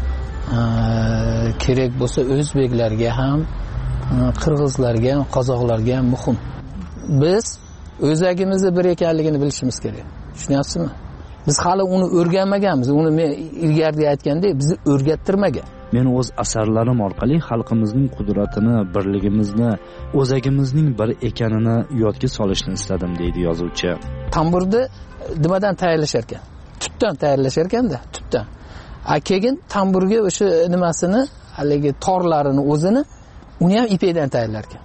kerak bo'lsa o'zbeklarga ham, qirg'izlarga ham, qozoqlarga ham muhim. Biz o'zagimizni bir ekanligini bilishimiz kerak. Tushunyapsizmi? Biz hali uni o'rganmaganmiz. Uni men ilgarida aytgandek, bizni o'rgattirmagan. Men o'z asarlarim orqali xalqimizning qudratini, birligimizni, o'zagimizning bir ekanini yodga solishni istadim, deydi yozuvchi. Tamburni nimadan tayyorlashar ekan? Tutdan tayyorlashar ekanda, tutdan. A keyin tamburga o'sha nimasini, haligi torlarini o'zini uni ham ipakdan tayyorlar ekan.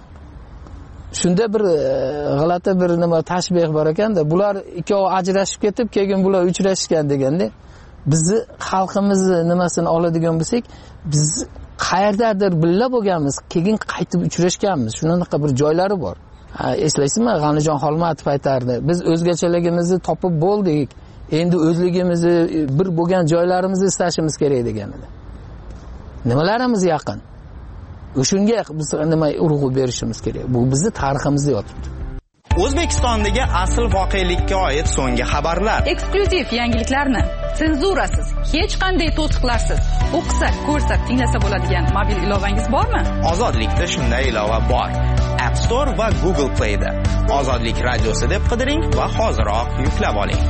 Shunda bir g'alati bir nima tashbih bor ekanda, bular ikkovi ajrashib ketib, keyin bular uchrashgan deganda, bizni xalqimizni nimasini oladigan bo'lsak, biz qayerdadir billa bo'lganmiz, keyin qaytib uchrashganmiz. Shunaqa bir joylari bor. Eslaysizmi, G'anijon Xolmatov aytardi, biz o'zgachaligimizni topib bo'ldik, endi o'zligimizni bir bo'lgan joylarimizni istashimiz kerak degan edi. Nimalarimiz yaqin? O'shunga biz nima urg'u berishimiz kerak. Bu bizning tariximizda yotibdi. O'zbekistondagi asl voqelikka oid so'nggi xabarlar. Eksklyuziv yangiliklarni senzurasiz, hech qanday to'siqlarsiz o'qisa, ko'rsa, tinglasa bo'ladigan mobil ilovangiz bormi? Ozodlikda shunday ilova bor. App Store va Google Play da. Ozodlik radiosi deb qidiring va hoziroq yuklab oling.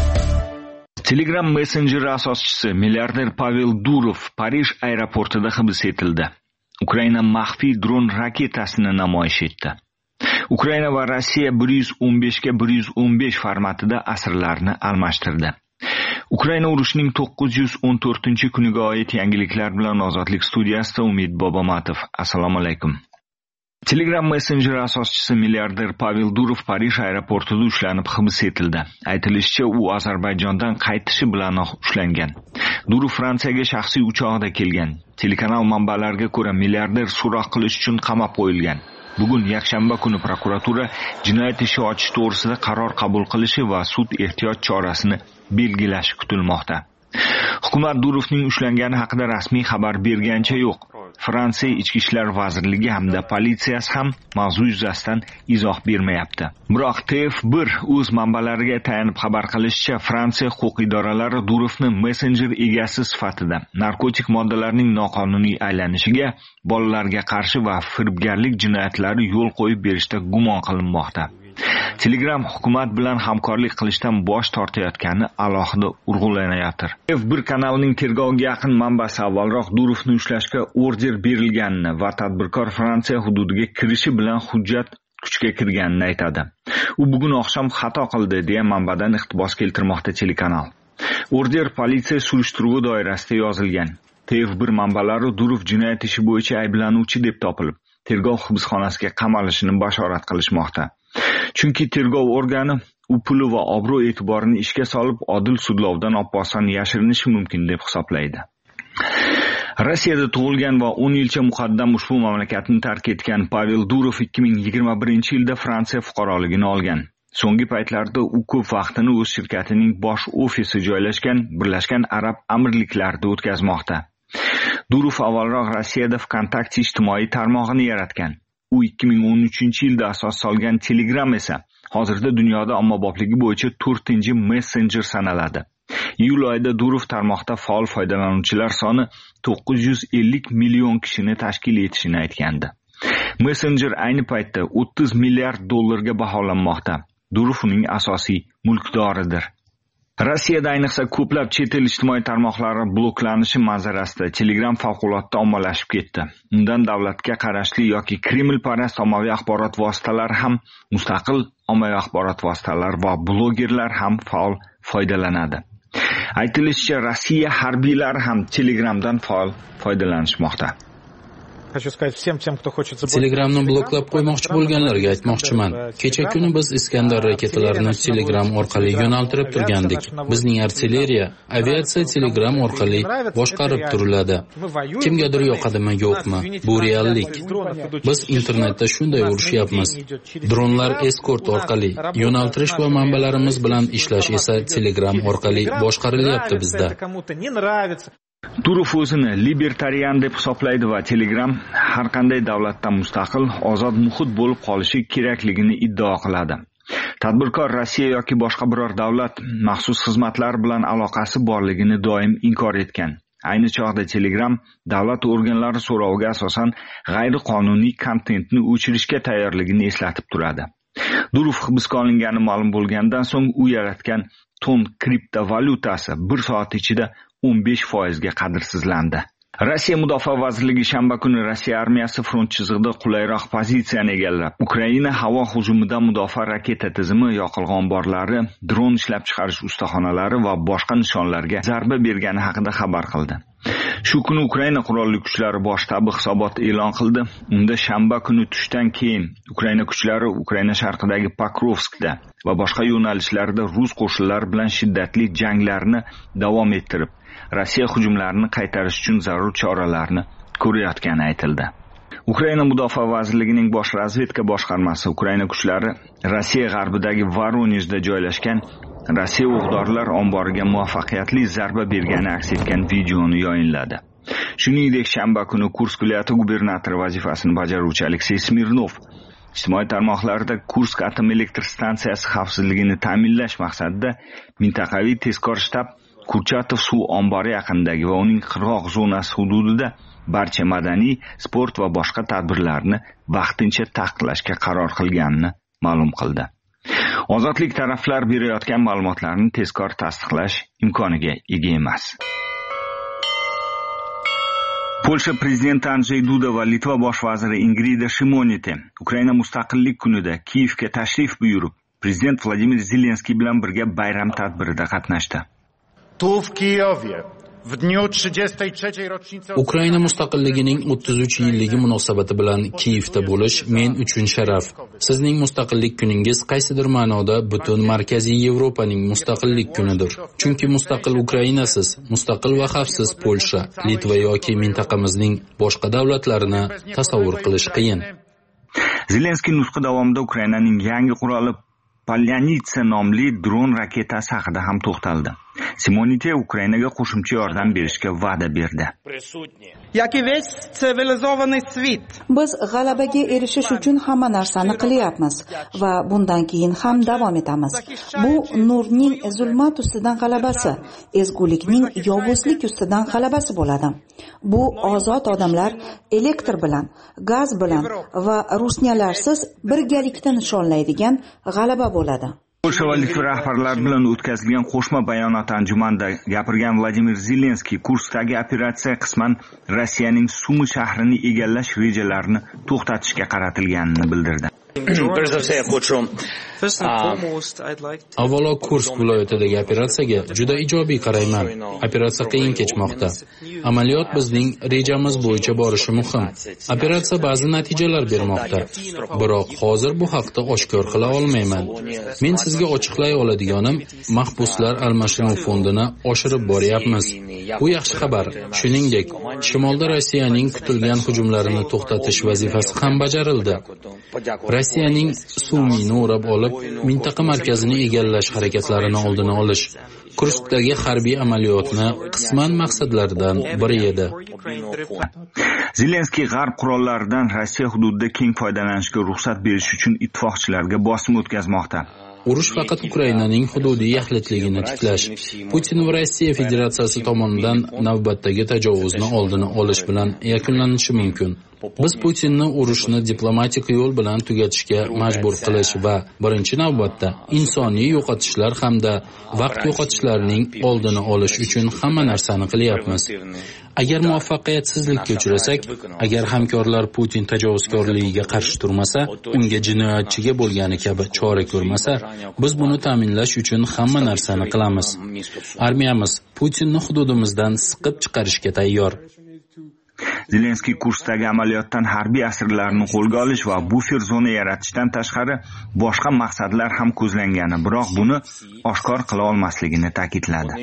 Telegram messenjeri asoschisi milliarder Pavel Durov Parij aeroportida hibs etildi. Ukraina maxfiy dron raketasini namoyish etdi. Ukraina va Rossiya bir yuz o'n besh ga bir yuz o'n besh formatida asirlarni almashtirdi. Ukraina urushining to'qqiz yuz o'n to'rtinchi kuniga oid yangiliklar bilan Ozodlik studiyasida Umid Bobomatov. Assalomu alaykum. Telegram messenjeri asoschisi milliarder Pavel Durov Parij aeroportida ushlanib hibs etildi. Aytilishicha, u Ozarbayjondan qaytishi bilan ushlangan. Durov Fransiyaga shaxsiy uchoqda kelgan. Telekanal manbalariga ko'ra, milliarder so'roq qilish uchun qamab qo'yilgan. Bugun yakshanba kuni prokuratura jinoyat ishi ochish to'g'risida qaror qabul qilishi va sud ehtiyot chorasini belgilashi kutilmoqda. Hukumat Durovning ushlangani haqida rasmiy xabar bergancha yo'q. Fransiya Ichki ishlar vazirligi hamda politsiyasi ham mavzu yuzasidan izoh bermayapti. Biroq T F bir o'z manbalariga tayanib xabar qilishicha, Fransiya huquq idoralari Durovni messenjer egasi sifatida narkotik moddalarning noqonuniy aylanishiga, bolalarga qarshi va firibgarlik jinoyatlari yo'l qo'yib berishda gumon qilinmoqda. Telegram hukumat bilan hamkorlik qilishdan bosh tortayotgani alohida urg'ulanayotir. F bir kanalining tergovga yaqin manbasi avvalroq Durovni ushlashga order berilganini va tadbirkor Fransiya hududiga kirishi bilan hujjat kuchga kirganini aytadi. U bugun oqshom xato qildi deya manbadan iqtibos keltirmoqda telekanal. Order politsiya surishtiruvi doirasida yozilgan. T F bir manbalari Durov jinoyat ishi bo'yicha ayblanuvchi deb topilib, tergov hibsxonasiga qamalishini bashorat qilishmoqda. Chunki tergov organi u puli va obro' e'tiborini ishga solib, odil sudlovdan oppozdan yashirinishi mumkin deb hisoblaydi. Rossiyada tug'ilgan va o'n yilcha muqaddam ushbu mamlakatni tark etgan Pavel Durov ikki ming yigirma birinchi yilda Fransiya fuqaroligini olgan. So'nggi paytlarda u ko'p vaqtini o'z shirkatining bosh ofisi joylashgan Birlashgan Arab Amirliklarida o'tkazmoqda. Durov avvalroq Rossiyada VKontakte ijtimoiy tarmog'ini yaratgan. U ikki ming o'n uchinchi yilda asos solgan Telegram esa hozirda dunyoda ommabopligi bo'yicha to'rtinchi messenjer sanaladi. Iyul oyida Durov tarmoqda faol foydalanuvchilar soni to'qqiz yuz ellik million kishini tashkil etishini aytgandi. Messenjer ayni paytda o'ttiz milliard dollarga baholanmoqda. Durov uning asosiy mulkdoridir. Rossiyada ayniqsa ko'plab chet el ijtimoiy tarmoqlari bloklanishi manzarasida Telegram favqulodda ommalashib ketdi. Undan davlatga qarashli yoki Kreml parast ommaviy axborot vositalari ham, mustaqil ommaviy axborot vositalari va blogerlar ham faol foydalanadi. Aytilishicha, Rossiya harbiylari ham Telegramdan faol foydalanishmoqda. Telegramni bloklab qo'ymoqchi bo'lganlarga aytmoqchiman. Kecha kuni biz Iskandar raketalarini Telegram orqali yo'naltirib turgandik. Bizning artilleriya, aviatsiya Telegram orqali boshqarib turiladi. Kimgadir yoqadimi, yo'qmi? Bu reallik. Biz internetda shunday urushyapmiz. Dronlar eskort orqali yo'naltirish va manbalarimiz bilan ishlash esa Telegram orqali boshqarilyapti bizda. Durov o'zini libertarian deb hisoblaydi va Telegram har qanday davlatdan mustaqil, ozod muhit bo'lib qolishi kerakligini iddao qiladi. Tadbirkor Rossiya yoki boshqa biror davlat maxsus xizmatlar bilan aloqasi borligini doim inkor etgan. Ayni chog'da Telegram davlat organlari so'roviga asosan g'ayriqonuniy kontentni o'chirishga tayyorligini eslatib turadi. Durov hibsga olingani ma'lum bo'lgandan so'ng u yaratgan ton kriptovalyutasi bir soat ichida o'n besh foizga qadrsizlandi. Rossiya Mudofaa vazirligi shanba kuni Rossiya armiyasi front chizig'ida qulayroq pozitsiyani egallab, Ukraina havo hujumida mudofaa raketa tizimi, yoqilg'i omborlari, dron ishlab chiqarish ustaxonalari va boshqa nishonlarga zarba bergani haqida xabar qildi. Shu kuni Ukraina qurolli kuchlari bosh shtabi hisobot e'lon qildi. Unda shanba kuni tushdan keyin Ukraina kuchlari Ukraina sharqidagi Pokrovskda va boshqa yo'nalishlarda rus qo'shinlari bilan shiddatli janglarni davom ettirib, Rossiya hujumlarini qaytarish uchun zarur choralarni ko'rayotgani aytildi. Ukraina Mudofaa vazirligining bosh razvedka boshqarmasi Ukraina kuchlari Rossiya g'arbidagi Voronejda joylashgan Rossiya o'q-dorilar omboriga muvaffaqiyatli zarba bergani aks etgan videoni yayinladi. Shuningdek, shanba kuni Kursk viloyati gubernatori vazifasini bajaruvchi Aleksey Smirnov ijtimoiy tarmoqlarda Kursk atom elektr stansiyasi xavfsizligini ta'minlash maqsadida mintaqaviy tezkor shtab Kurchatov suv ombori yaqinidagi va uning qirg'oq zonasi hududida barcha madaniy, sport va boshqa tadbirlarni vaqtincha taqiqlashga qaror qilganini ma'lum qildi. Ozodlik taraflar berayotgan ma'lumotlarni tezkor tasdiqlash imkoniga ega emas. Polsha prezidenti Andrzej Duda va Litva bosh vaziri Ingrida Shimonite Ukraina mustaqillik kunida Kiyevga tashrif buyurib, prezident Vladimir Zelenskiy bilan birga bayram tadbirida qatnashdi. Ukraina mustaqilligining o'ttiz uch yilligi munosabati bilan Kiyevda bo'lish men uchun sharaf. Sizning mustaqillik kuningiz qaysidir ma'noda butun Markaziy Yevropaning mustaqillik kunidir. Chunki mustaqil Ukrainasiz, mustaqil va xavfsiz Polsha, Litva yoki mintaqamizning boshqa davlatlarini tasavvur qilish qiyin. Zelenskiy nutqi davomida Ukrainaning yangi quroli Polyanitsa nomli dron raketasi haqida ham to'xtaldi. Simonite Ukrainaga qo'shimcha yordam berishga va'da berdi. Biz g'alabaga erishish uchun hamma narsani qilyapmiz va bundan keyin ham davom etamiz. Bu nurning zulmat ustidan g'alabasi, ezgulikning yovuzlik ustidan g'alabasi bo'ladi. Bu ozod odamlar elektr bilan, gaz bilan va rusniyalarsiz birgalikda nishonlaydigan g'alaba bo'ladi. Polsha va Litva rahbarlari bilan o'tkazilgan qo'shma bayonot anjumanida gapirgan Vladimir Zelenskiy Kurskdagi operatsiya qisman Rossiyaning Sumi shahrini egallash rejalarini to'xtatishga qaratilganini bildirdi. Avvalo Kursk viloyatidagi operatsiyaga juda ijobiy qarayman. Operatsiya qiyin kechmoqda. Amaliyot bizning rejamiz bo'yicha borishi muhim. Operatsiya ba'zi natijalar bermoqda. Biroq hozir bu haqda oshkor qila olmayman. Men sizga ochiqlay oladiganim, mahbuslar almashinuv fondini oshirib boryapmiz. Bu yaxshi xabar. Shuningdek, shimolda Rossiyaning kutilgan hujumlarini to'xtatish vazifasi ham bajarildi. Rossiyaning Sumini o'rab olib, mintaqa markazini egallash harakatlarini oldini olish Kurskdagi harbiy amaliyotni qisman maqsadlaridan biri edi. Zelenskiy g'arb qurollaridan Rossiya hududida keng foydalanishga ruxsat berish uchun ittifoqchilarga bosim o'tkazmoqda. Urush faqat Ukrainaning hududiy yaxlitligini tiklash, Putin va Rossiya Federatsiyasi tomonidan navbatdagi tajovuzni oldini olish bilan yakunlanishi mumkin. Biz Putinni urushni diplomatik yo'l bilan tugatishga majbur qilish va birinchi navbatda insoniy yo'qotishlar hamda vaqt yo'qotishlarning oldini olish uchun hamma narsani qilyapmiz. Agar muvaffaqiyatsizlikka uchrasak, agar hamkorlar Putin tajovuzkorligiga qarshi turmasa, unga jinoyatchiga bo'lgani kabi chora ko'rmasa, biz buni ta'minlash uchun hamma narsani qilamiz. Armiyamiz Putinni hududimizdan siqib chiqarishga tayyor. Zelenskiy Kurskdagi amaliyotdan harbiy asirlarni qo'lga olish va bufer zona yaratishdan tashqari boshqa maqsadlar ham ko'zlangani, biroq buni oshkor qila olmasligini ta'kidladi.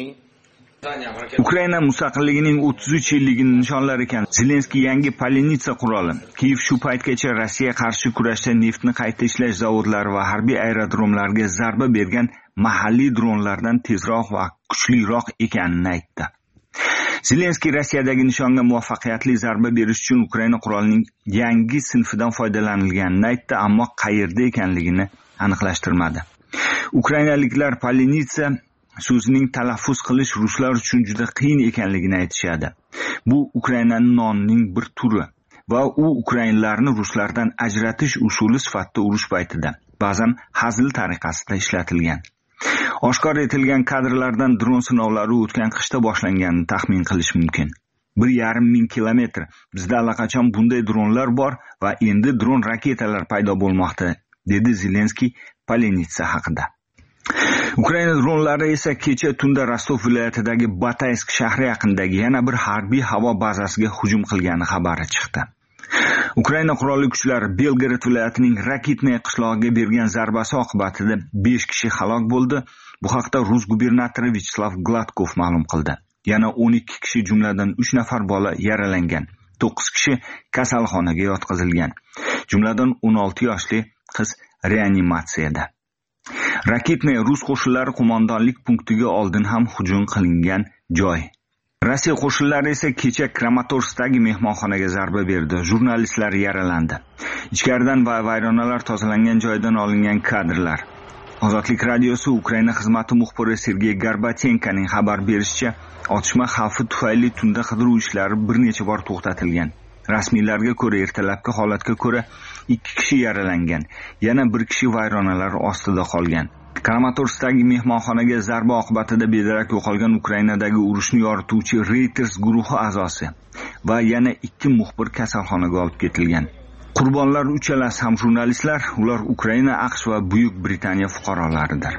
Ukraina mustaqilligining o'ttiz uch yilligini nishonlar ekan Zelenskiy yangi Polenitsa quroli, Kiyev shu paytgacha Rossiya qarshi kurashda neftni qayta ishlash zavodlari va harbiy aerodromlarga zarba bergan mahalliy dronlardan tezroq va kuchliroq ekanini aytdi. Zelenskiy Rossiyadagi nishonga muvaffaqiyatli zarba berish uchun Ukraina qurolining yangi sinfidan foydalanilganini aytdi, ammo qayerda ekanligini aniqlashtirmadi. Ukrainaliklar Polenitsa so'zining talaffuz qilish ruslar uchun juda qiyin ekanligini aytishadi. Bu Ukrainaning nonining bir turi va u ukrainlarni ruslardan ajratish usuli sifatida urush paytida, ba'zan hazil tariqasida ishlatilgan. Oshkor etilgan kadrlardan dron sinovlari o'tgan qishda boshlanganini taxmin qilish mumkin. bir yarim ming kilometr. Bizda allaqachon bunday dronlar bor va endi dron raketalar paydo bo'lmoqda, dedi Zelenskiy Polenitsa haqida. Ukraina dronlari esa kecha tunda Rostov viloyatidagi Bataysk shahri yaqinidagi yana bir harbiy havo bazasiga hujum qilgani xabari chiqdi. Ukraina qurolli kuchlari Belgorod viloyatining Rakitnaya qishlog'iga bergan zarbasi oqibatida besh kishi halok bo'ldi. Bu haqda Rus gubernatori Vyacheslav Gladkov ma'lum qildi. Yana o'n ikki kishi, jumladan uch nafar bola yaralangan. to'qqiz kishi kasalxonaga yotqizilgan. Jumladan o'n olti yoshli qiz reanimatsiyada. Rakitnaya Rus qo'shinlari qo'mondonlik punktiga oldin ham hujum qilingan joy. Rossiya qo'shinlari esa kecha Kramatorskdagi mehmonxonaga zarba berdi. Jurnalistlar yaralandi. Ichkaridan va vayronalar tozalangan joydan olingan kadrlar. Ozodlik radiosi Ukraina xizmati muxbiri Sergey Garbatenkoning xabar berishicha, otishma xavfi tufayli tunda qidiruv ishlari bir necha bor to'xtatilgan. Rasmiylarga ko'ra, ertalabki holatga ko'ra ikki kishi yaralangan, yana bir kishi vayronalar ostida qolgan. Kramatorskdagi mehmonxonaga zarba oqibatida bedarak yo'qolgan Ukrainadagi urushni yorituvchi Reuters guruhi a'zosi va yana ikki muxbir kasalxonaga olib ketilgan. Qurbonlar uchalasi ham jurnalistlar, ular Ukraina, AQSh va Buyuk Britaniya fuqarolaridir.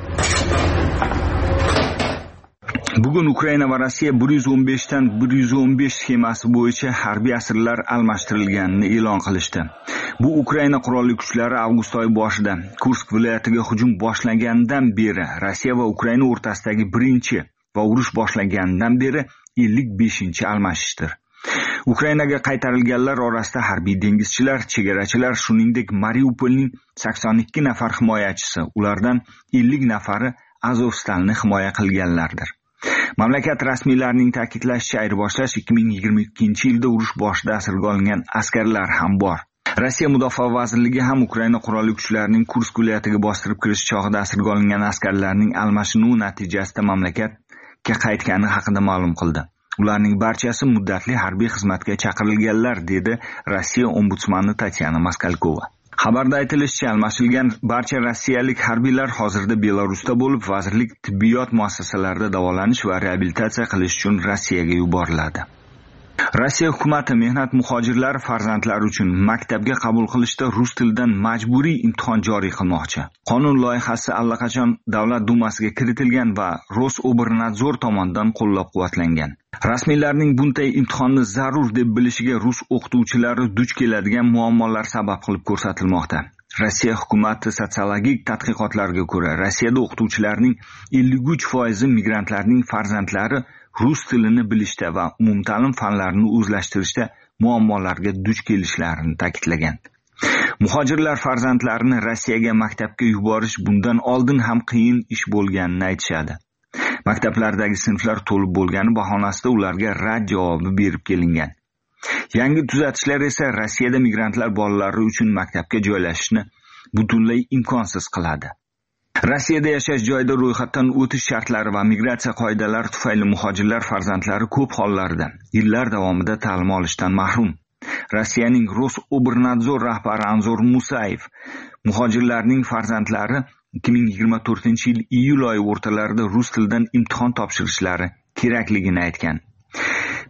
Bugun Ukraina va Rossiya bir yuz o'n besh dan bir yuz o'n besh sxemasi bo'yicha harbiy asirlar almashtirilganini e'lon qilishdi. Bu Ukraina qurolli kuchlari avgust oyi boshida Kursk viloyatiga hujum boshlagandan beri Rossiya va Ukraina o'rtasidagi birinchi va urush boshlagandan beri ellik beshinchi almashishdir. Ukrainaga qaytarilganlar orasida harbiy dengizchilar, chegarachilar, shuningdek Mariupolning sakson ikki nafar himoyachisi, ulardan ellik nafari Azovstalni himoya qilganlardir. Mamlakat rasmiylarining ta'kidlashicha, ayirboshlash ikki ming yigirma ikkinchi yilda urush boshida asirga olingan askarlar ham bor. Rossiya Mudofaa vazirligi ham Ukraina qurolli kuchlarining Kursk viloyatiga bostirib kirish chog'ida asirga olingan askarlarning almashinuvi natijasida mamlakatga qaytgani haqida ma'lum qildi. Ularning barchasi muddatli harbiy xizmatga chaqirilganlar, dedi Rossiya ombudsmani Tatyana Maskalkova. Xabarda aytilishicha, almashilgan barcha rossiyalik harbiylar hozirda Belarusda bo'lib, vazirlik tibbiyot muassasalarida davolanish va reabilitatsiya qilish uchun Rossiyaga yuboriladi. Rossiya hukumati mehnat muhojirlari farzandlari uchun maktabga qabul qilishda rus tilidan majburiy imtihon joriy qilmoqchi. Qonun loyihasi allaqachon Davlat dumasiga kiritilgan va Rosobrnadzor tomonidan qo'llab-quvvatlangan. Rasmiylarning bunday imtihonni zarur deb bilishiga rus o'qituvchilari duch keladigan muammolar sabab qilib ko'rsatilmoqda. Rossiya hukumati sotsiologik tadqiqotlarga ko'ra, Rossiyada o'qituvchilarning ellik uch foizi migrantlarning farzandlari rus tilini bilishda va umumta'lim fanlarini o'zlashtirishda muammolarga duch kelishlarini ta'kidlagan. Muhojirlar farzandlarini Rossiyaga maktabga yuborish bundan oldin ham qiyin ish bo'lganini aytishadi. Maktablardagi sinflar to'lib bo'lgani bahonasida ularga rad javobi berib kelingan. Yangi tuzatishlar esa Rossiyada migrantlar bolalari uchun maktabga joylashishni butunlay imkonsiz qiladi. Rossiyada yashash joyida ro'yxatdan o'tish shartlari va migratsiya qoidalari tufayli muhojirlar farzandlari ko'p hollarda yillar davomida ta'lim olishdan mahrum. Rossiyaning Rosobrnadzor rahbari Anzor Musayev muhojirlarning farzandlari ikki ming yigirma to'rtinchi yil iyul oyi o'rtalarida rus tilidan imtihon topshirishlari kerakligini aytgan.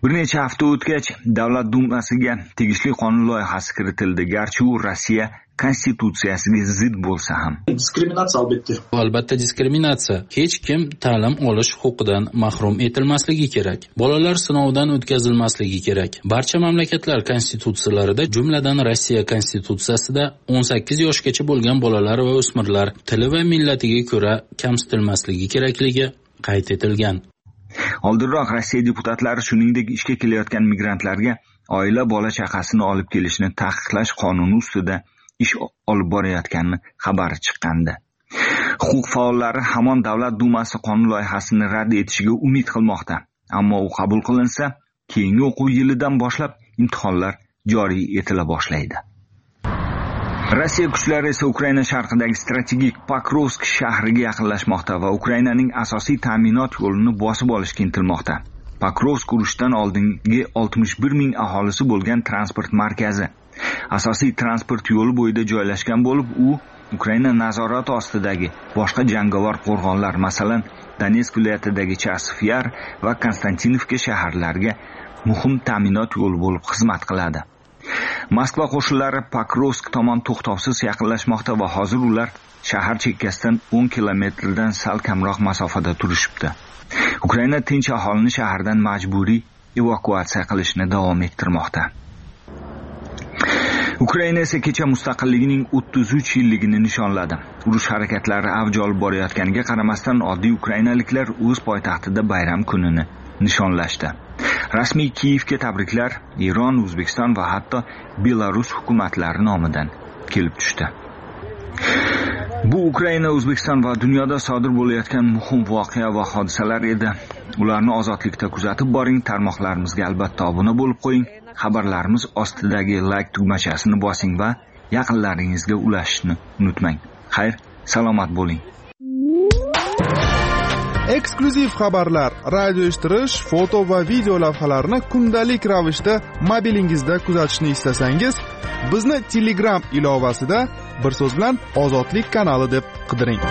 Bir necha hafta o'tgach, Davlat dumasiga tegishli qonun loyihasi kiritildi, garchi u Rossiya konstitutsiyasiga zid bo'lsa ham. Diskriminatsiya albatta. Albatta diskriminatsiya. Hech kim ta'lim olish huquqidan mahrum etilmasligi kerak. Bolalar sinovdan o'tkazilmasligi kerak. Barcha mamlakatlar konstitutsiyalarida, jumladan Rossiya konstitutsiyasida o'n sakkiz yoshgacha bo'lgan bolalar va o'smirlar tili va millatiga ko'ra kamsitilmasligi kerakligi qayd etilgan. Oldinroq Rossiya deputatlari shuningdek ishga kelayotgan migrantlarga oila bola chaqasini olib kelishni taqiqlash qonuni ustida ish olib borayotganini xabari chiqqandi. Huquq faollari hamon Davlat dumasi qonun loyihasini rad etishiga umid qilmoqda. Ammo u qabul qilinsa, keyingi o'quv yilidan boshlab imtihonlar joriy etila boshlaydi. Rossiya kuchlari esa Ukraina sharqidagi strategik Pokrovsk shahriga yaqinlashmoqda va Ukrainaning asosiy ta'minot yo'lini bosib olishga intilmoqda. Pokrovsk urushdan oldingi oltmish bir ming aholisi bo'lgan transport markazi. Asosiy transport yo'li bo'yida joylashgan bo'lib, u Ukraina nazorati ostidagi boshqa jangovar qo'rg'onlar, masalan, Donetsk viloyatidagi Chasiv Yar va Konstantinovka shaharlariga muhim ta'minot yo'li bo'lib xizmat qiladi. Moskva qo'shinlari Pokrovsk tomon to'xtovsiz yaqinlashmoqda va hozir ular shahar chekkasidan o'n kilometrdan sal kamroq masofada turishibdi. Ukraina tinch aholini shahardan majburiy evakuatsiya qilishni davom ettirmoqda. Ukraina esa kecha mustaqilligining o'ttiz uch yilligini nishonladi. Urush harakatlari avj olib borayotganiga qaramasdan oddiy ukrainaliklar o'z poytaxtida bayram kunini nishonlashdi. Rasmiy Kiyevga tabriklar Eron, O'zbekiston va hatto Belarus hukumatlari nomidan kelib tushdi. Bu Ukraina, O'zbekiston va dunyoda sodir bo'layotgan muhim voqea va hodisalar edi. Ularni ozodlikda kuzatib boring, tarmoqlarimizga albatta obuna bo'lib qo'ying. Xabarlarimiz ostidagi like tugmachasini bosing va yaqinlaringizga ulashishni unutmang. Xayr, salomat bo'ling. Eksklyuziv xabarlar, radio eshittirish, foto va video lavhalarni kundalik ravishda mobilingizda kuzatishni istasangiz, bizni Telegram ilovasida bir so'z bilan Ozodlik kanali deb qidiring.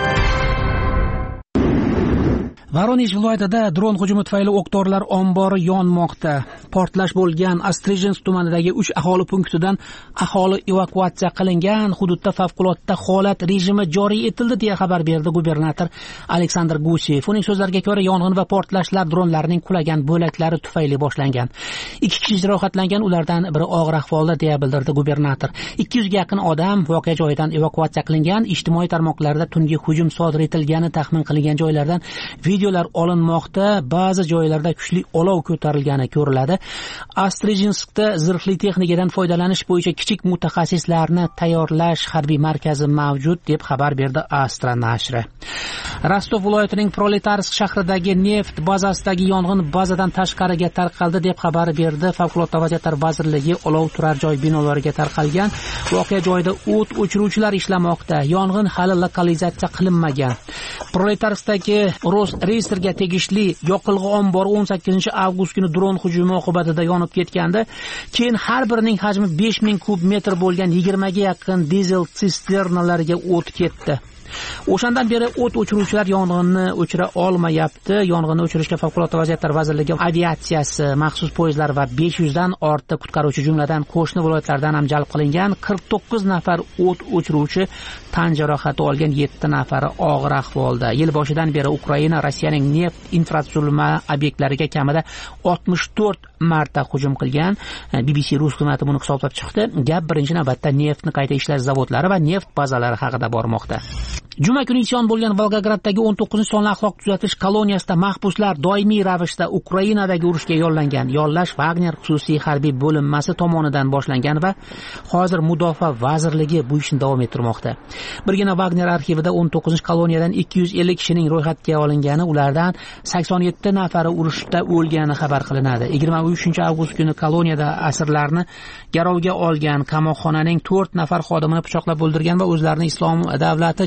Voronezh viloyatida dron hujumi tufayli o'q-dorilar ombori yonmoqda. Portlash bo'lgan Astrizhensk tumanidagi uch aholi punktidan aholi evakuatsiya qilingan. Hududda favqulodda holat rejimi joriy etildi deya xabar berdi gubernator Aleksandr Gusev. Uning so'zlariga ko'ra, yong'in va portlashlar dronlarning qulagan bo'laklari tufayli boshlangan. Ikki kishi jarohatlangan, ulardan biri og'ir ahvolda deya bildirdi gubernator. ikki yuzga yaqin odam voqea joyidan evakuatsiya qilingan. Ijtimoiy tarmoqlarda tungi hujum sodir etilgani taxmin qilingan joylardan videolar olinmoqda. Ba'zi joylarda kuchli olov ko'tarilgani ko'riladi. Astrizhenskda zirhli texnikadan foydalanish bo'yicha kichik mutaxassislarni tayyorlash harbiy markazi mavjud deb xabar berdi Astra nashri. Rostov viloyatining Proletarsk shahridagi neft bazasidagi yong'in bazadan tashqariga tarqaldi deb xabar berdi Favqulodda vaziyatlar vazirligi. Olov turar joy binolariga tarqalgan. Voqea joyida o't o'chiruvchilar ishlamoqda. Yong'in hali lokalizatsiya qilinmagan. Proletarskdagi Rosreyestrga tegishli yoqilg'i ombori o'n sakkizinchi avgust kuni dron hujumi oqibatida yonib ketgandi. Keyin har birining hajmi besh ming kub metr bo'lgan yigirma ga yaqin dizel sisternalarga o't ketdi. O'shandan beri o't o'chiruvchilar yong'inni o'chira olmayapti. Yong'inni o'chirishga Favqulodda vaziyatlar vazirligi aviatsiyasi, maxsus poyezdlar va besh yuzdan ortiq qutqaruvchi, jumladan qo'shni viloyatlardan ham jalb qilingan. qirq to'qqiz nafar o't o'chiruvchi tan jarohati olgan, yetti nafari og'ir ahvolda. Yil boshidan beri Ukraina Rossiyaning neft infratuzilma obyektlariga kamida oltmish to'rt marta hujum qilgan. B B C rus xizmati buni hisoblab chiqdi. Gap birinchi navbatda neftni qayta ishlash zavodlari va neft bazalari haqida bormoqda. Juma kuni isyon bo'lgan Volgograddagi o'n to'qqizinchi sonli axloq tuzatish koloniyasida mahbuslar doimiy ravishda Ukrainadagi urushga yollangan. Yollash Wagner xususiy harbiy bo'linmasi tomonidan boshlangan va hozir Mudofaa vazirligi bu ishni davom ettirmoqda. Birgina Wagner arxivida o'n to'qqizinchi koloniyadan ikki yuz ellik kishining ro'yxatga olingani, ulardan sakson yetti nafari urushda o'lgani xabar qilinadi. yigirma uchinchi avgust kuni koloniyada asirlarni garovga olgan qamoqxonaning to'rt nafar xodimini pichoqlab o'ldirgan va o'zlarini Islom davlati jangarilari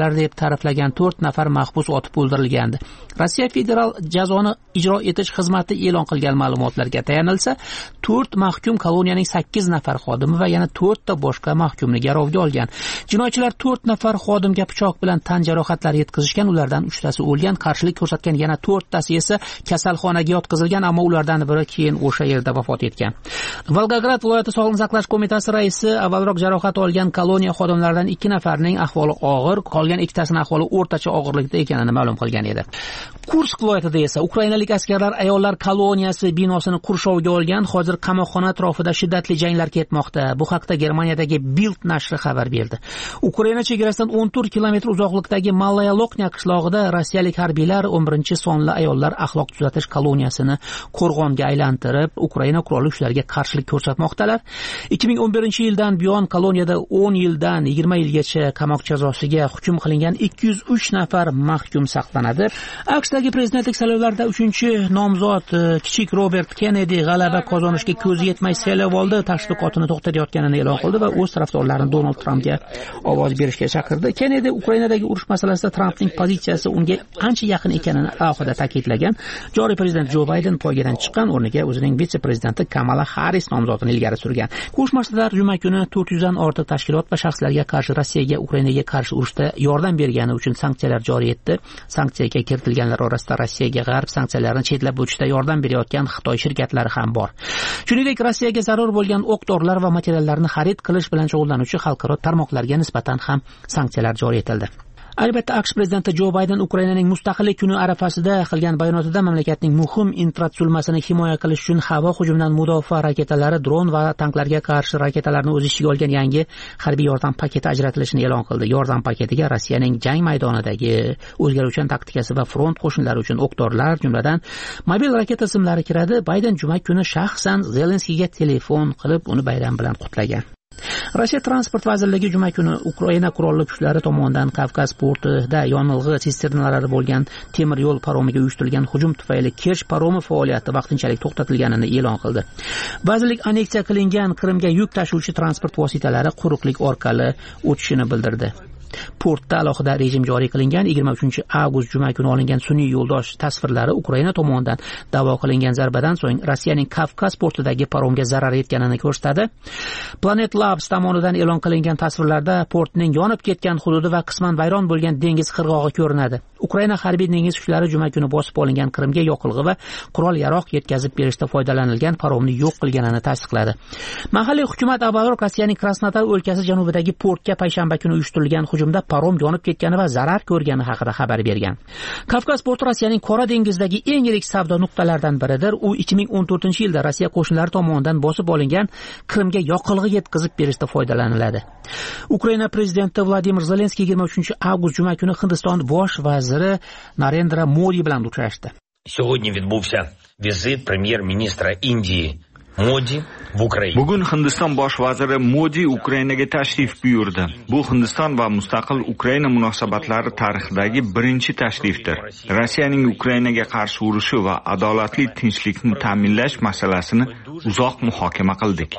jinoyatchilar deb ta'riflagan to'rt nafar mahbus otib o'ldirilgandi. Rossiya federal jazoni ijro etish xizmati e'lon qilgan ma'lumotlarga tayanilsa, to'rt mahkum koloniyaning sakkiz nafar xodimi va yana to'rtta boshqa mahkumni garovga olgan. Jinoyatchilar to'rt nafar xodimga pichoq bilan tan jarohatlari yetkazishgan, ulardan uchtasi o'lgan, qarshilik ko'rsatgan yana to'rttasi esa kasalxonaga yotqizilgan, ammo ulardan biri keyin o'sha yerda vafot etgan. Volgograd viloyati Sog'liqni saqlash qo'mitasi raisi avvalroq jarohat olgan koloniya xodimlaridan ikki nafarining ahvoli og'ir, qolgan ikkitasining ahvoli o'rtacha og'irlikda ekanini ma'lum qilgan edi. Kursk viloyatida esa ukrainalik askarlar ayollar koloniyasi binosini qurshovga olgan. Hozir qamoqxona atrofida shiddatli janglar ketmoqda. Bu haqda Germaniyadagi Bild nashri xabar berdi. Ukraina chegarasidan o'n to'rt kilometr uzoqlikdagi Malaya Loknya qishlog'ida rossiyalik harbiylar o'n birinchi sonli ayollar axloq tuzatish koloniyasini qo'rg'onga aylantirib, Ukraina qurolli kuchlariga qarshilik ko'rsatmoqdalar. ikki ming o'n birinchi yildan buyon koloniyada o'n yildan yigirma yilgacha qamoq jazosiga hukm qilingan ikki yuz uch nafar mahkum saqlanadi. AQShdagi prezidentlik saylovlarida uchinchi nomzod kichik Robert Kennedy g'alaba qozonishga ko'zi yetmay saylov oldi, tashviqotini to'xtatayotganini e'lon qildi va o'z tarafdorlarini Donald Trampga ovoz berishga chaqirdi. Kennedy Ukrainadagi urush masalasida Trampning pozitsiyasi unga ancha yaqin ekanini alohida ta'kidlagan. Joriy prezident Jo Bayden poygadan chiqqan, o'rniga o'zining vitse-prezidenti Kamala Harris nomzodini ilgari surgan. Qo'shma Shtatlar juma kuni to'rt yuz dan ortiq tashkilot va shaxslarga qarshi Rossiyaga Ukrainaga qarshi urushda yordam bergani uchun sanksiyalar joriy etdi. Sanksiyaga kiritilganlar orasida Rossiyaga g'arb sanksiyalarni chetlab o'tishda yordam berayotgan Xitoy shirkatlari ham bor. Shuningdek, Rossiyaga zarur bo'lgan o'q-dorilar va materiallarni xarid qilish bilan shug'ullanuvchi xalqaro tarmoqlarga nisbatan ham sanksiyalar joriy etildi. Albatta, AQSh prezidenti Jo Bayden Ukrainaning mustaqillik kuni arafasida qilgan bayonotida mamlakatning muhim infratuzilmasini himoya qilish uchun havo hujumidan mudofaa raketalari, dron va tanklarga qarshi raketalarni o'z ichiga olgan yangi harbiy yordam paketi ajratilishini e'lon qildi. Yordam paketiga Rossiyaning jang maydonidagi o'zgaruvchan taktikasi va front qo'shinlari uchun o'q-dorilar, jumladan mobil raketa simlari kiradi. Bayden juma kuni shaxsan Zelenskiyga telefon qilib uni bayram bilan qutlagan. Rossiya transport vazirligi juma kuni Ukraina qurolli kuchlari tomonidan Kavkaz portida yonilg'i sisternalari bo'lgan temir yo'l paromiga uyushtirilgan hujum tufayli Kerch paromi faoliyati vaqtinchalik to'xtatilganini e'lon qildi. Vazirlik anneksiya qilingan Qrimga yuk tashuvchi transport vositalari quruqlik orqali o'tishini bildirdi. Portda alohida rejim joriy qilingan. yigirma uchinchi avgust juma kuni olingan sun'iy yo'ldosh tasvirlari Ukraina tomonidan da'vo qilingan zarbadan so'ng Rossiyaning Kavkaz portidagi paromga zarar yetganini ko'rsatadi. Planet Labs tomonidan e'lon qilingan tasvirlarda portning yonib ketgan hududi va qisman vayron bo'lgan dengiz qirg'og'i ko'rinadi. Ukraina harbiy dengiz kuchlari juma kuni bosib olingan Qrimga yoqilg'i va qurol-yarog' yetkazib berishda foydalanilgan paromni yo'q qilganini tasdiqladi. Mahalliy hukumat avvalroq Rossiyaning Krasnodar o'lkasi janubidagi portga payshanba kuni uyushtirilgan hujumda parom yonib ketgani va zarar ko'rgani haqida xabar bergan. Kavkaz porti Rossiyaning Qora dengizdagi eng yirik savdo nuqtalaridan biridir. U ikki ming o'n to'rtinchi yilda Rossiya qo'shinlari tomonidan bosib olingan Qrimga yoqilg'i yetkazib berishda foydalaniladi. Ukraina prezidenti Vladimir Zelenskiy yigirma uchinchi avgust juma kuni Hindiston bosh vaziri Narendra Modi bilan uchrashdi. Сегодня відбувся візит прем'єр-міністра Індії Modi в Ukraina. Bugun Hindiston bosh vaziri Modi Ukrainaga tashrif buyurdi. Bu Hindiston va mustaqil Ukraina munosabatlari tarixidagi birinchi tashrifdir. Rossiyaning Ukrainaga qarshi urushi va adolatli tinchlikni ta'minlash masalasini uzoq muhokama qildik.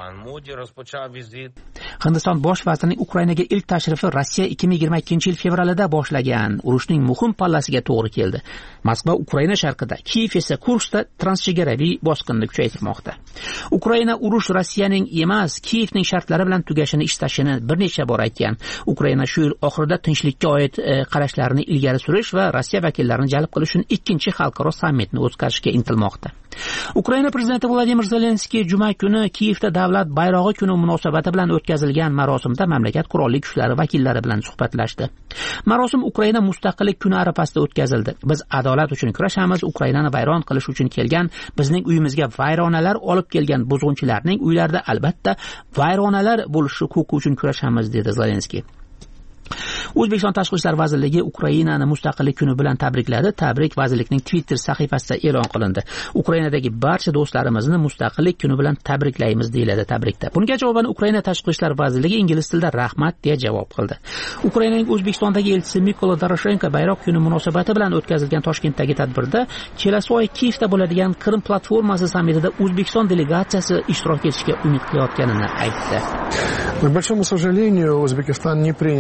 Hindiston bosh vazirining Ukrainaga ilk tashrifi Rossiya ikki ming yigirma ikkinchi yil fevralida boshlagan urushning muhim pallasiga to'g'ri keldi. Moskva Ukraina sharqida, Kiyev esa Kurskda transchegaraviy bosqinni kuchaytirmoqda. Ukraina urush Rossiyaning emas, Kiyevning shartlari bilan tugashini istashini bir necha bor aytgan. Ukraina shu yil oxirida tinchlikka oid qarashlarini ilgari surish va Rossiya vakillarini jalb qilish uchun ikkinchi xalqaro sammitni o'tkazishga intilmoqda. Ukraina prezidenti Vladimir Zelenskiy juma kuni Kiyevda davlat bayrog'i kuni munosabati bilan o'tkazilgan marosimda mamlakat qurolli kuchlari vakillari bilan suhbatlashdi. Marosim Ukraina mustaqillik kuni arafasida o'tkazildi. Biz adolat uchun kurashamiz, Ukrainani vayron qilish uchun kelgan, bizning uyimizga vayronalar olib kelgan buzg'unchilarning uylarida albatta vayronalar bo'lishi huquqi uchun kurashamiz, dedi Zelenskiy. O'zbekiston Tashqi ishlar vazirligi Ukrainani mustaqillik kuni bilan tabrikladi. Tabrik vazirlikning Twitter sahifasida e'lon qilindi. Ukrainadagi barcha do'stlarimizni mustaqillik kuni bilan tabriklaymiz, deyiladi tabrikda. Bunga javoban Ukraina Tashqi ishlar vazirligi ingliz tilida rahmat deya javob qildi. Ukrainaning O'zbekistondagi elchisi Mykola Doroshenko bayroq kuni munosabati bilan o'tkazilgan Toshkentdagi tadbirda kelasi oy Kiyevda bo'ladigan Qrim platformasi sammitida O'zbekiston delegatsiyasi ishtirok etishga umid qilayotganini aytdi. К большому сожалению, Узбекистан не принял участие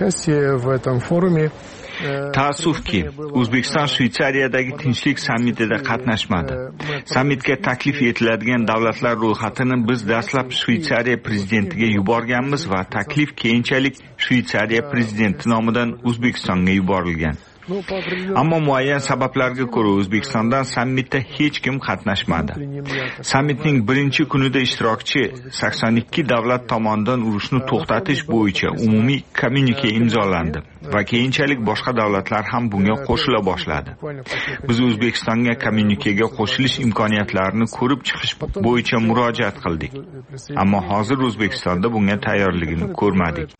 участие в этом форуме. Taassufki, O'zbekiston Shveysariyadagi tinchlik sammitida qatnashmadi. Sammitga taklif etiladigan davlatlar ro'yxatini biz dastlab Shveysariya prezidentiga yuborganmiz va taklif keyinchalik Shveysariya prezidenti nomidan O'zbekistonga yuborilgan. Ammo muayyan sabablarga ko'ra O'zbekistondan sammitda hech kim qatnashmadi. Sammitning birinchi kunida ishtirokchi sakson ikki davlat tomonidan urushni to'xtatish bo'yicha umumiy kommunike imzolandi va keyinchalik boshqa davlatlar ham bunga qo'shila boshladi. Biz O'zbekistonga kommunikega qo'shilish imkoniyatlarini ko'rib chiqish bo'yicha murojaat qildik. Ammo hozir O'zbekistonda bunga tayyorligini ko'rmadik.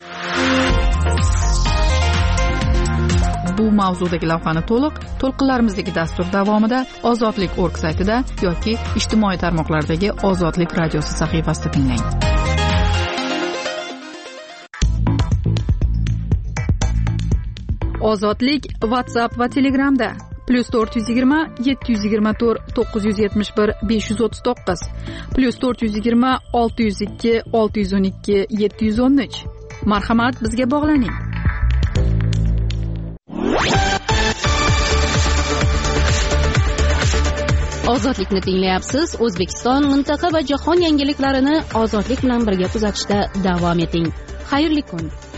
Bu mavzudagi lavhani to'liq to'lqinlarimizdagi dastur davomida ozodlik org saytida yoki ijtimoiy tarmoqlardagi Ozodlik radiosi sahifasida tinglang. Ozodlik WhatsApp va Telegramda plus to'rt yuz yigirma yetti yuz yigirma to'rt to'qqiz yuz yetmish bir besh yuz o'ttiz to'qqiz plus to'rt yuz yigirma olti yuz ikki olti yuz o'n ikki yetti yuz o'n uch. Marhamat, bizga bog'laning. Ozodlikni tinglayapsiz. O'zbekiston, mintaqa va jahon yangiliklarini ozodlik bilan birga kuzatishda davom eting. Xayrli kun.